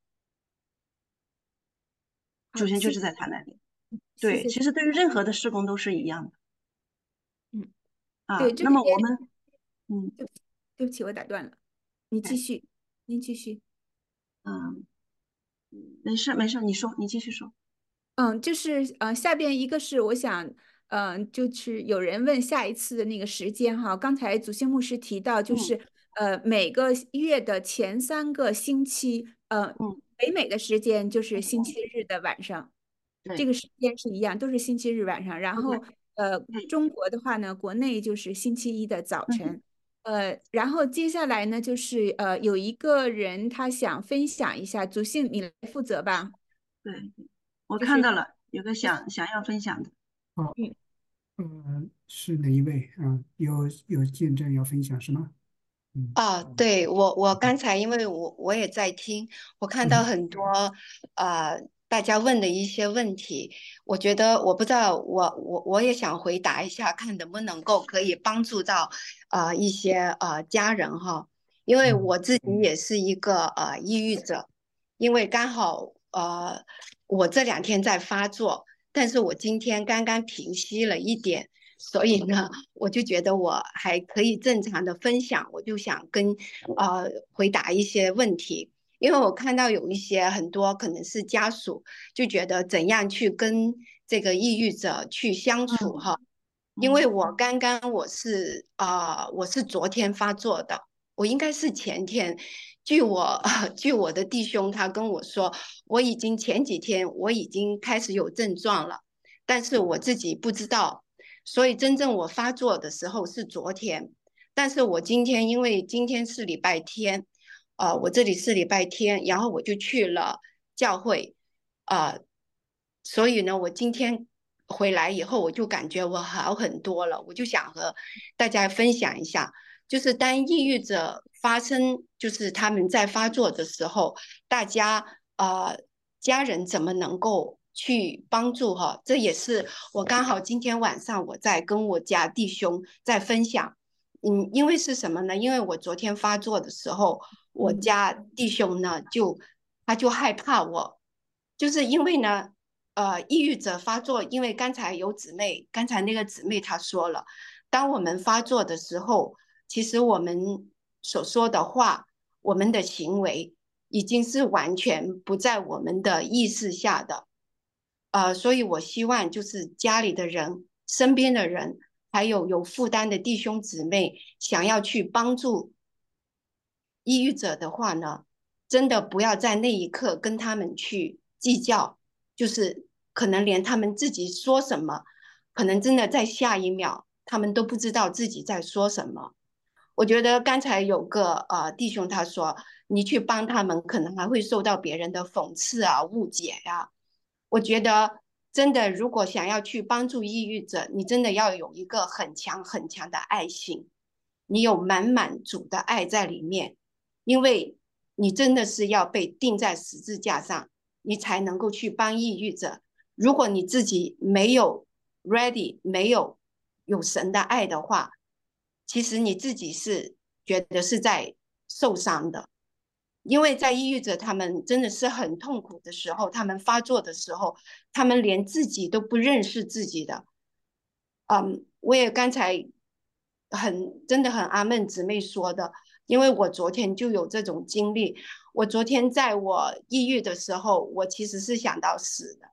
好， 主权就谢是在他那里。对， 谢谢。 其实对于任何的施工都是一样的嗯，对， 啊。那这里边么我们，嗯对不起，我打断了，你继续，您继续。 嗯，没事没事，你说，你继续说。 嗯，就是呃，下边一个是我想，嗯、就是有人问下一次的那个时间哈。刚才祖先牧师提到，就嗯是呃每个月的前三个星期，呃嗯， 北美的时间就是星嗯期日的晚上，这对个时间是一样，都是星期日晚上。然 ，OK， 后呃对， 中国的话呢，国内就是星期一的早嗯晨。呃，然后接下来呢，就是呃有一个人他想分享一下，祖信你来负责吧。 对，我就是看到了，有个想想要分享的。 好， 嗯呃，是哪一位啊？有有见证要分享是吗？嗯啊，对，我我刚才因为我我也在听，我看到嗯很多呃大家问的一些问题，我觉得我不知道，我我我也想回答一下，看能不能够可以帮助到呃一些呃家人哈，因为嗯我自己也是一个呃抑郁者，因为刚好呃我这两天在发作，但是我今天刚刚平息了一点。所以呢，我就觉得我还可以正常的分享，我就想跟呃回答一些问题，因为我看到有一些很多可能是家属就觉得怎样去跟这个抑郁者去相处嗯哈，因为嗯我刚刚我是啊、呃我是昨天发作的，我应该是前天。据我据我的弟兄他跟我说，我已经前几天我已经开始有症状了，但是我自己不知道。所以真正我发作的时候是昨天，但是我今天因为今天是礼拜天，呃，我这里是礼拜天，然后我就去了教会，呃，所以呢，我今天回来以后，我就感觉我好很多了，我就想和大家分享一下，就是当抑郁者发生，就是他们在发作的时候，大家呃家人怎么能够去帮助哈？这也是我刚好今天晚上我在跟我家弟兄在分享。嗯，因为是什么呢？因为我昨天发作的时候，我嗯家弟兄呢就他就害怕我，就是因为呢，呃，抑郁者发作，因为刚才有姊妹，刚才那个姊妹她说了，当我们发作的时候，其实我们所说的话，我们的行为已经是完全不在我们的意识下的。呃，所以我希望就是家里的人、身边的人，还有有负担的弟兄姊妹，想要去帮助抑郁者的话呢，真的不要在那一刻跟他们去计较，就是可能连他们自己说什么，可能真的在下一秒他们都不知道自己在说什么。我觉得刚才有个呃弟兄他说，你去帮他们，可能还会受到别人的讽刺啊、误解呀、我觉得真的，如果想要去帮助抑郁者，你真的要有一个很强很强的爱心，你有满满主的爱在里面，因为你真的是要被钉在十字架上，你才能够去帮抑郁者。如果你自己没有 ready，没有有神的爱的话，其实你自己是觉得是在受伤的。因为在抑郁者他们真的是很痛苦的时候，他们发作的时候，他们连自己都不认识自己的。嗯，我也刚才很真的很阿闷姊妹说的，因为我昨天就有这种经历。我昨天在我抑郁的时候，我其实是想到死的，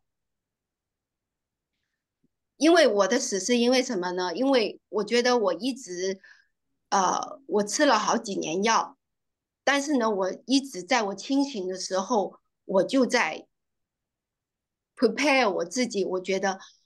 因为我的死是因为什么呢？因为我觉得我一直，呃，我吃了好几年药，但是呢，我一直在我清醒的时候，我就在 prepare 我自己，我觉得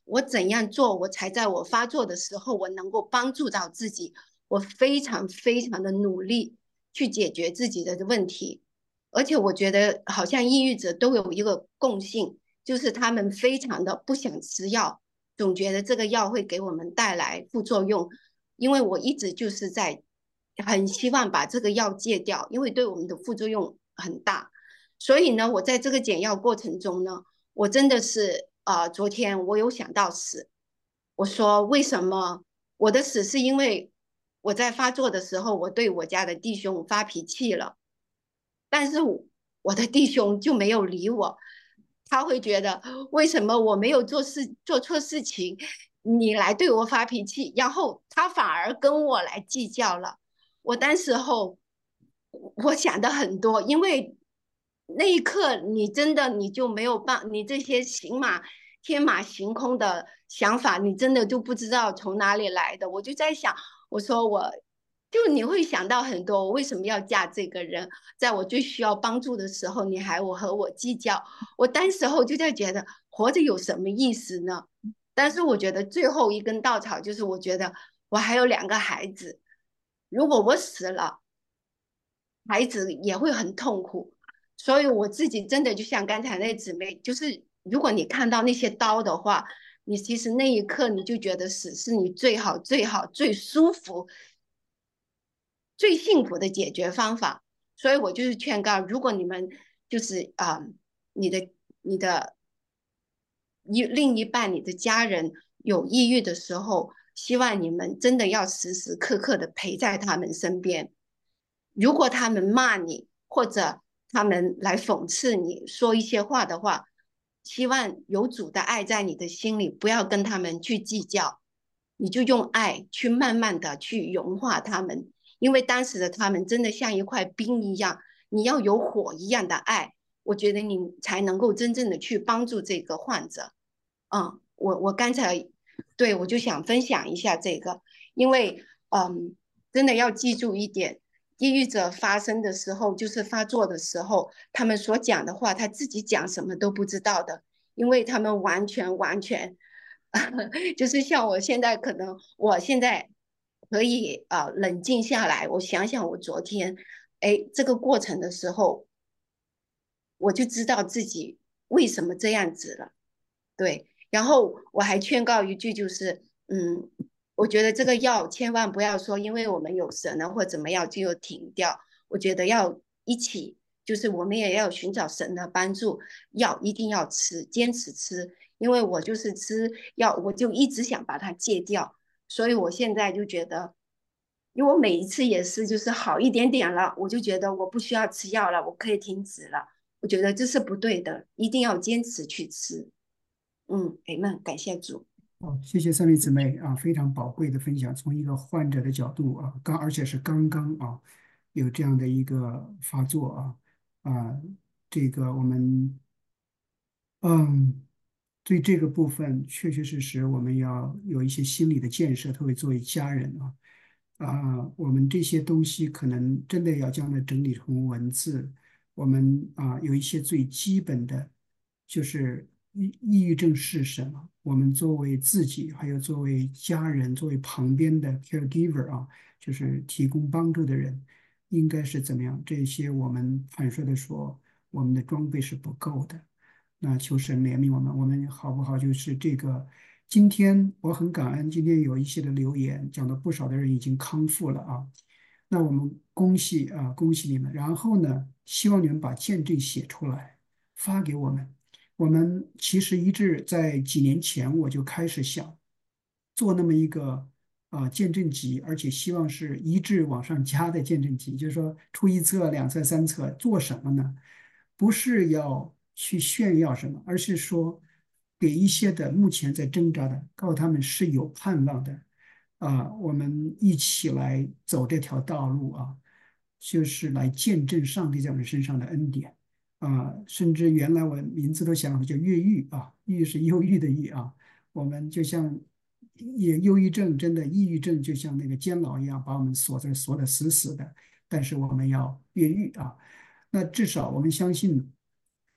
我怎样做，我才在我发作的时候，我能够帮助到自己。我非常非常的努力去解决自己的问题，而且我觉得好像抑郁者都有一个共性，就是他们非常的不想吃药，总觉得这个药会给我们带来副作用。因为我一直就是在很希望把这个药戒掉，因为对我们的副作用很大。所以呢，我在这个减药过程中呢，我真的是呃，昨天我有想到死，我说为什么我的死是因为我在发作的时候，我对我家的弟兄发脾气了，但是我我的弟兄就没有理我，他会觉得为什么我没有做事做错事情，你来对我发脾气，然后他反而跟我来计较了。我当时候我想的很多，因为那一刻你真的你就没有办，你这些行马天马行空的想法，你真的就不知道从哪里来的。我就在想，我说我就你会想到很多，我为什么要嫁这个人？在我最需要帮助的时候，你还我和我计较。我当时候就在觉得，活着有什么意思呢？但是我觉得最后一根稻草就是，我觉得我还有两个孩子，如果我死了，孩子也会很痛苦。所以我自己真的就像刚才那姊妹，就是如果你看到那些刀的话，你其实那一刻你就觉得死是你最好、最好、最舒服、最幸福的解决方法。所以我就是劝告，如果你们就是啊、呃你的你的一另一半、你的家人有抑郁的时候，希望你们真的要时时刻刻的陪在他们身边。如果他们骂你，或者他们来讽刺你，说一些话的话，希望有主的爱在你的心里，不要跟他们去计较，你就用爱去慢慢的去融化他们，因为当时的他们真的像一块冰一样，你要有火一样的爱，我觉得你才能够真正的去帮助这个患者。嗯，我我刚才对我就想分享一下这个，因为嗯，真的要记住一点，抑郁者发生的时候，就是发作的时候，他们所讲的话，他自己讲什么都不知道的，因为他们完全完全，就是像我现在可能，我现在可以啊、呃、冷静下来，我想想我昨天，哎，这个过程的时候，我就知道自己为什么这样子了。对，然后我还劝告一句，就是，嗯，我觉得这个药千万不要说，因为我们有神了或怎么样就停掉。我觉得要一起，就是我们也要寻找神的帮助，药一定要吃，坚持吃。因为我就是吃药，我就一直想把它戒掉，所以我现在就觉得，因为我每一次也是就是好一点点了，我就觉得我不需要吃药了，我可以停止了。我觉得这是不对的，一定要坚持去吃。嗯，阿们，感谢主。 哦，谢谢三位姊妹啊，非常宝贵的分享，从一个患者的角度啊，刚而且是刚刚啊有这样的一个发作啊啊，这个我们嗯，对这个部分确确实实我们要有一些心理的建设，特别作为家人啊啊，我们这些东西可能真的要将它整理成文字，我们啊有一些最基本的，就是抑抑郁症是什么？我们作为自己，还有作为家人，作为旁边的 caregiver 啊，就是提供帮助的人，应该是怎么样？这些我们坦率的说，我们的装备是不够的。那求神怜悯我们，我们好不好？就是这个，今天我很感恩，今天有一些的留言讲到不少的人已经康复了啊。那我们恭喜啊，恭喜你们。然后呢，希望你们把见证写出来，发给我们。我们其实一直在几年前我就开始想做那么一个啊、见证集，而且希望是一致往上加的见证集，就是说出一册、两册、三册，做什么呢？不是要去炫耀什么，而是说给一些的目前在挣扎的，告诉他们是有盼望的啊，我们一起来走这条道路啊，就是来见证上帝在我们身上的恩典。啊，甚至原来我名字都想好叫越狱啊，郁是忧郁的郁啊。我们就像也忧郁症，真的抑郁症就像那个监牢一样，把我们锁在锁得死死的。但是我们要越狱啊，那至少我们相信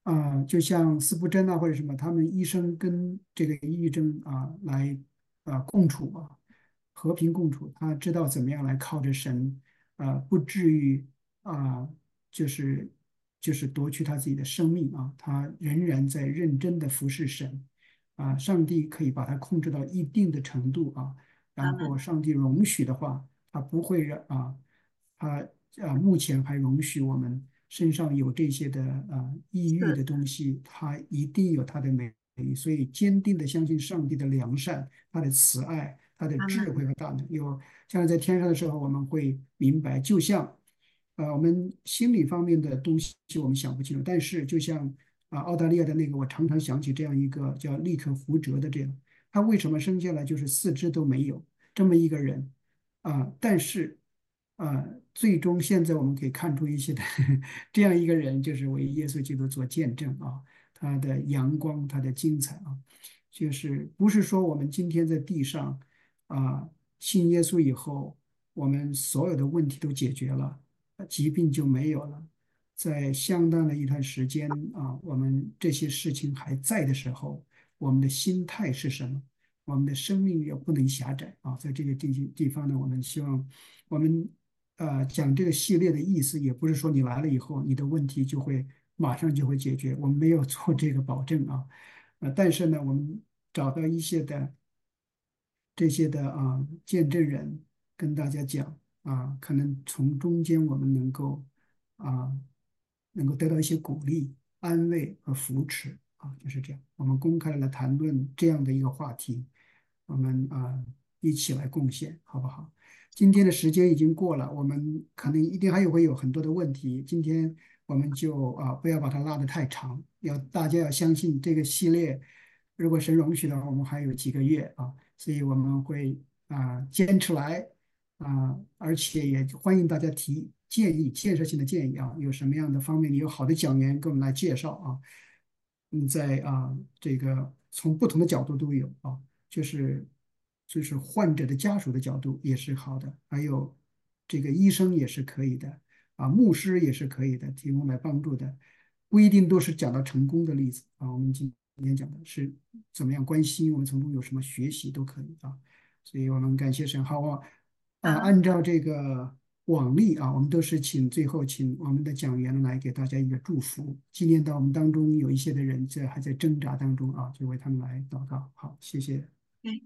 啊、就像斯布真啊或者什么，他们医生跟这个抑郁症啊来啊共处啊，和平共处，他知道怎么样来靠着神啊，不至于啊就是就是夺去他自己的生命啊，他仍然在认真的服侍神啊，上帝可以把他控制到一定的程度啊，然后他们上帝容许的话，他不会让啊。他啊，目前还容许我们身上有这些的啊抑郁的是东西，他一定有他的美意，所以坚定的相信上帝的良善、他的慈爱、他的智慧他们和大能。有像在天上的时候，我们会明白，就像呃我们心理方面的东西我们想不清楚，但是就像啊澳大利亚的那个，我常常想起这样一个叫利克胡哲的这样，他为什么生下来就是四肢都没有这么一个人啊，但是。啊，最终现在我们可以看出一些的这样一个人，就是为耶稣基督做见证啊，他的阳光，他的精彩啊，就是不是说我们今天在地上啊信耶稣以后，我们所有的问题都解决了，疾病就没有了。在相当的一段时间啊，我们这些事情还在的时候，我们的心态是什么？我们的生命也不能狭窄啊。在这个地地方呢，我们希望我们呃讲这个系列的意思，也不是说你来了以后，你的问题就会马上就会解决，我们没有做这个保证啊。呃，但是呢，我们找到一些的这些的啊见证人跟大家讲啊，可能从中间我们能够啊能够得到一些鼓励、安慰和扶持啊，就是这样。我们公开的来谈论这样的一个话题，我们啊一起来贡献，好不好？今天的时间已经过了，我们可能一定还有会有很多的问题。今天我们就啊不要把它拉得太长，要大家要相信这个系列，如果神容许的话，我们还有几个月啊，所以我们会啊坚持来啊，而且也欢迎大家提建议、建设性的建议啊，有什么样的方面你有好的讲员给我们来介绍啊，嗯，在啊这个从不同的角度都有啊。就是就是患者的家属的角度也是好的，还有这个医生也是可以的啊，牧师也是可以的，提供来帮助的，不一定都是讲到成功的例子啊。我们今天讲的是怎么样关心，我们从中有什么学习都可以啊。所以我们感谢神，好啊，啊， 啊， 按照这个往例啊，我们都是请最后请我们的讲员来给大家一个祝福，纪念到我们当中有一些的人在还在挣扎当中啊，就为他们来祷告。好，谢谢。 对，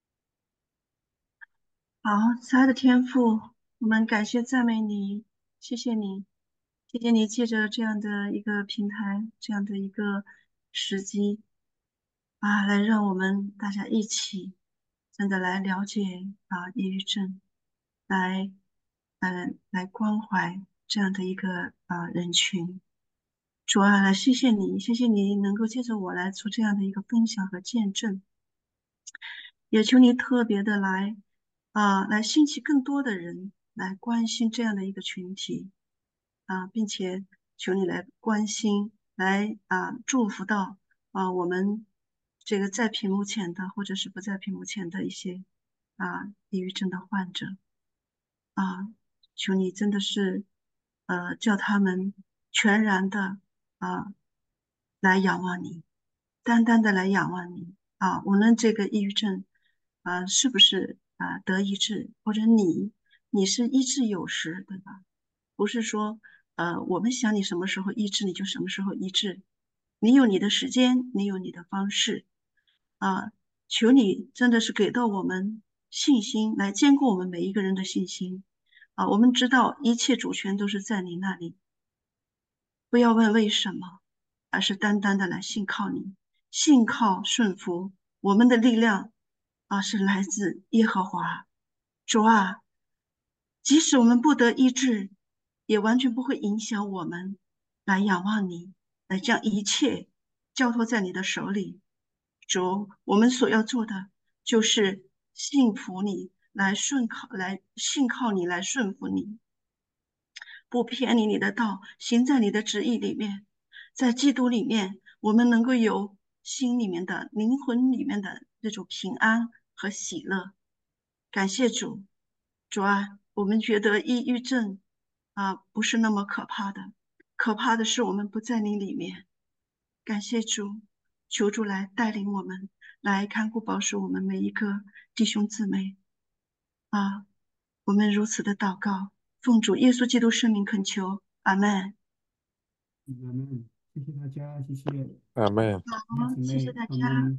好，慈爱的天父，我们感谢赞美你，谢谢你，谢谢你借着这样的一个平台，这样的一个时机啊，来让我们大家一起真的来了解啊抑郁症，来嗯来关怀这样的一个啊人群。主啊，来谢谢你，谢谢你能够借着我来做这样的一个分享和见证，也求你特别的来啊，来兴起更多的人来关心这样的一个群体啊，并且求你来关心，来啊祝福到啊我们这个在屏幕前的或者是不在屏幕前的一些啊抑郁症的患者啊，求你真的是呃叫他们全然的啊来仰望你。单单的来仰望你啊，无论这个抑郁症啊是不是啊得医治，或者你你是医治有时，对吧？不是说呃我们想你什么时候医治你就什么时候医治，你有你的时间，你有你的方式啊，求你真的是给到我们信心，来坚固我们每一个人的信心啊。我们知道一切主权都是在你那里，不要问为什么，而是单单的来信靠你，信靠顺服。我们的力量啊，是来自耶和华。主啊，即使我们不得医治，也完全不会影响我们来仰望你，来将一切交托在你的手里。主，我们所要做的就是信服你，来顺靠，来信靠你，来顺服你。不偏离你的道，行在你的旨意里面，在基督里面，我们能够有心里面的、灵魂里面的这种平安和喜乐。感谢主，主啊，我们觉得抑郁症啊不是那么可怕的，可怕的是我们不在你里面。 感谢主，求主来带领我们，来看顾保守我们每一个弟兄姊妹啊！我们如此的祷告，奉主耶稣基督圣名恳求，阿门。 阿门，谢谢大家，谢谢阿门。 好， 姊妹， 谢谢大家。 阿门。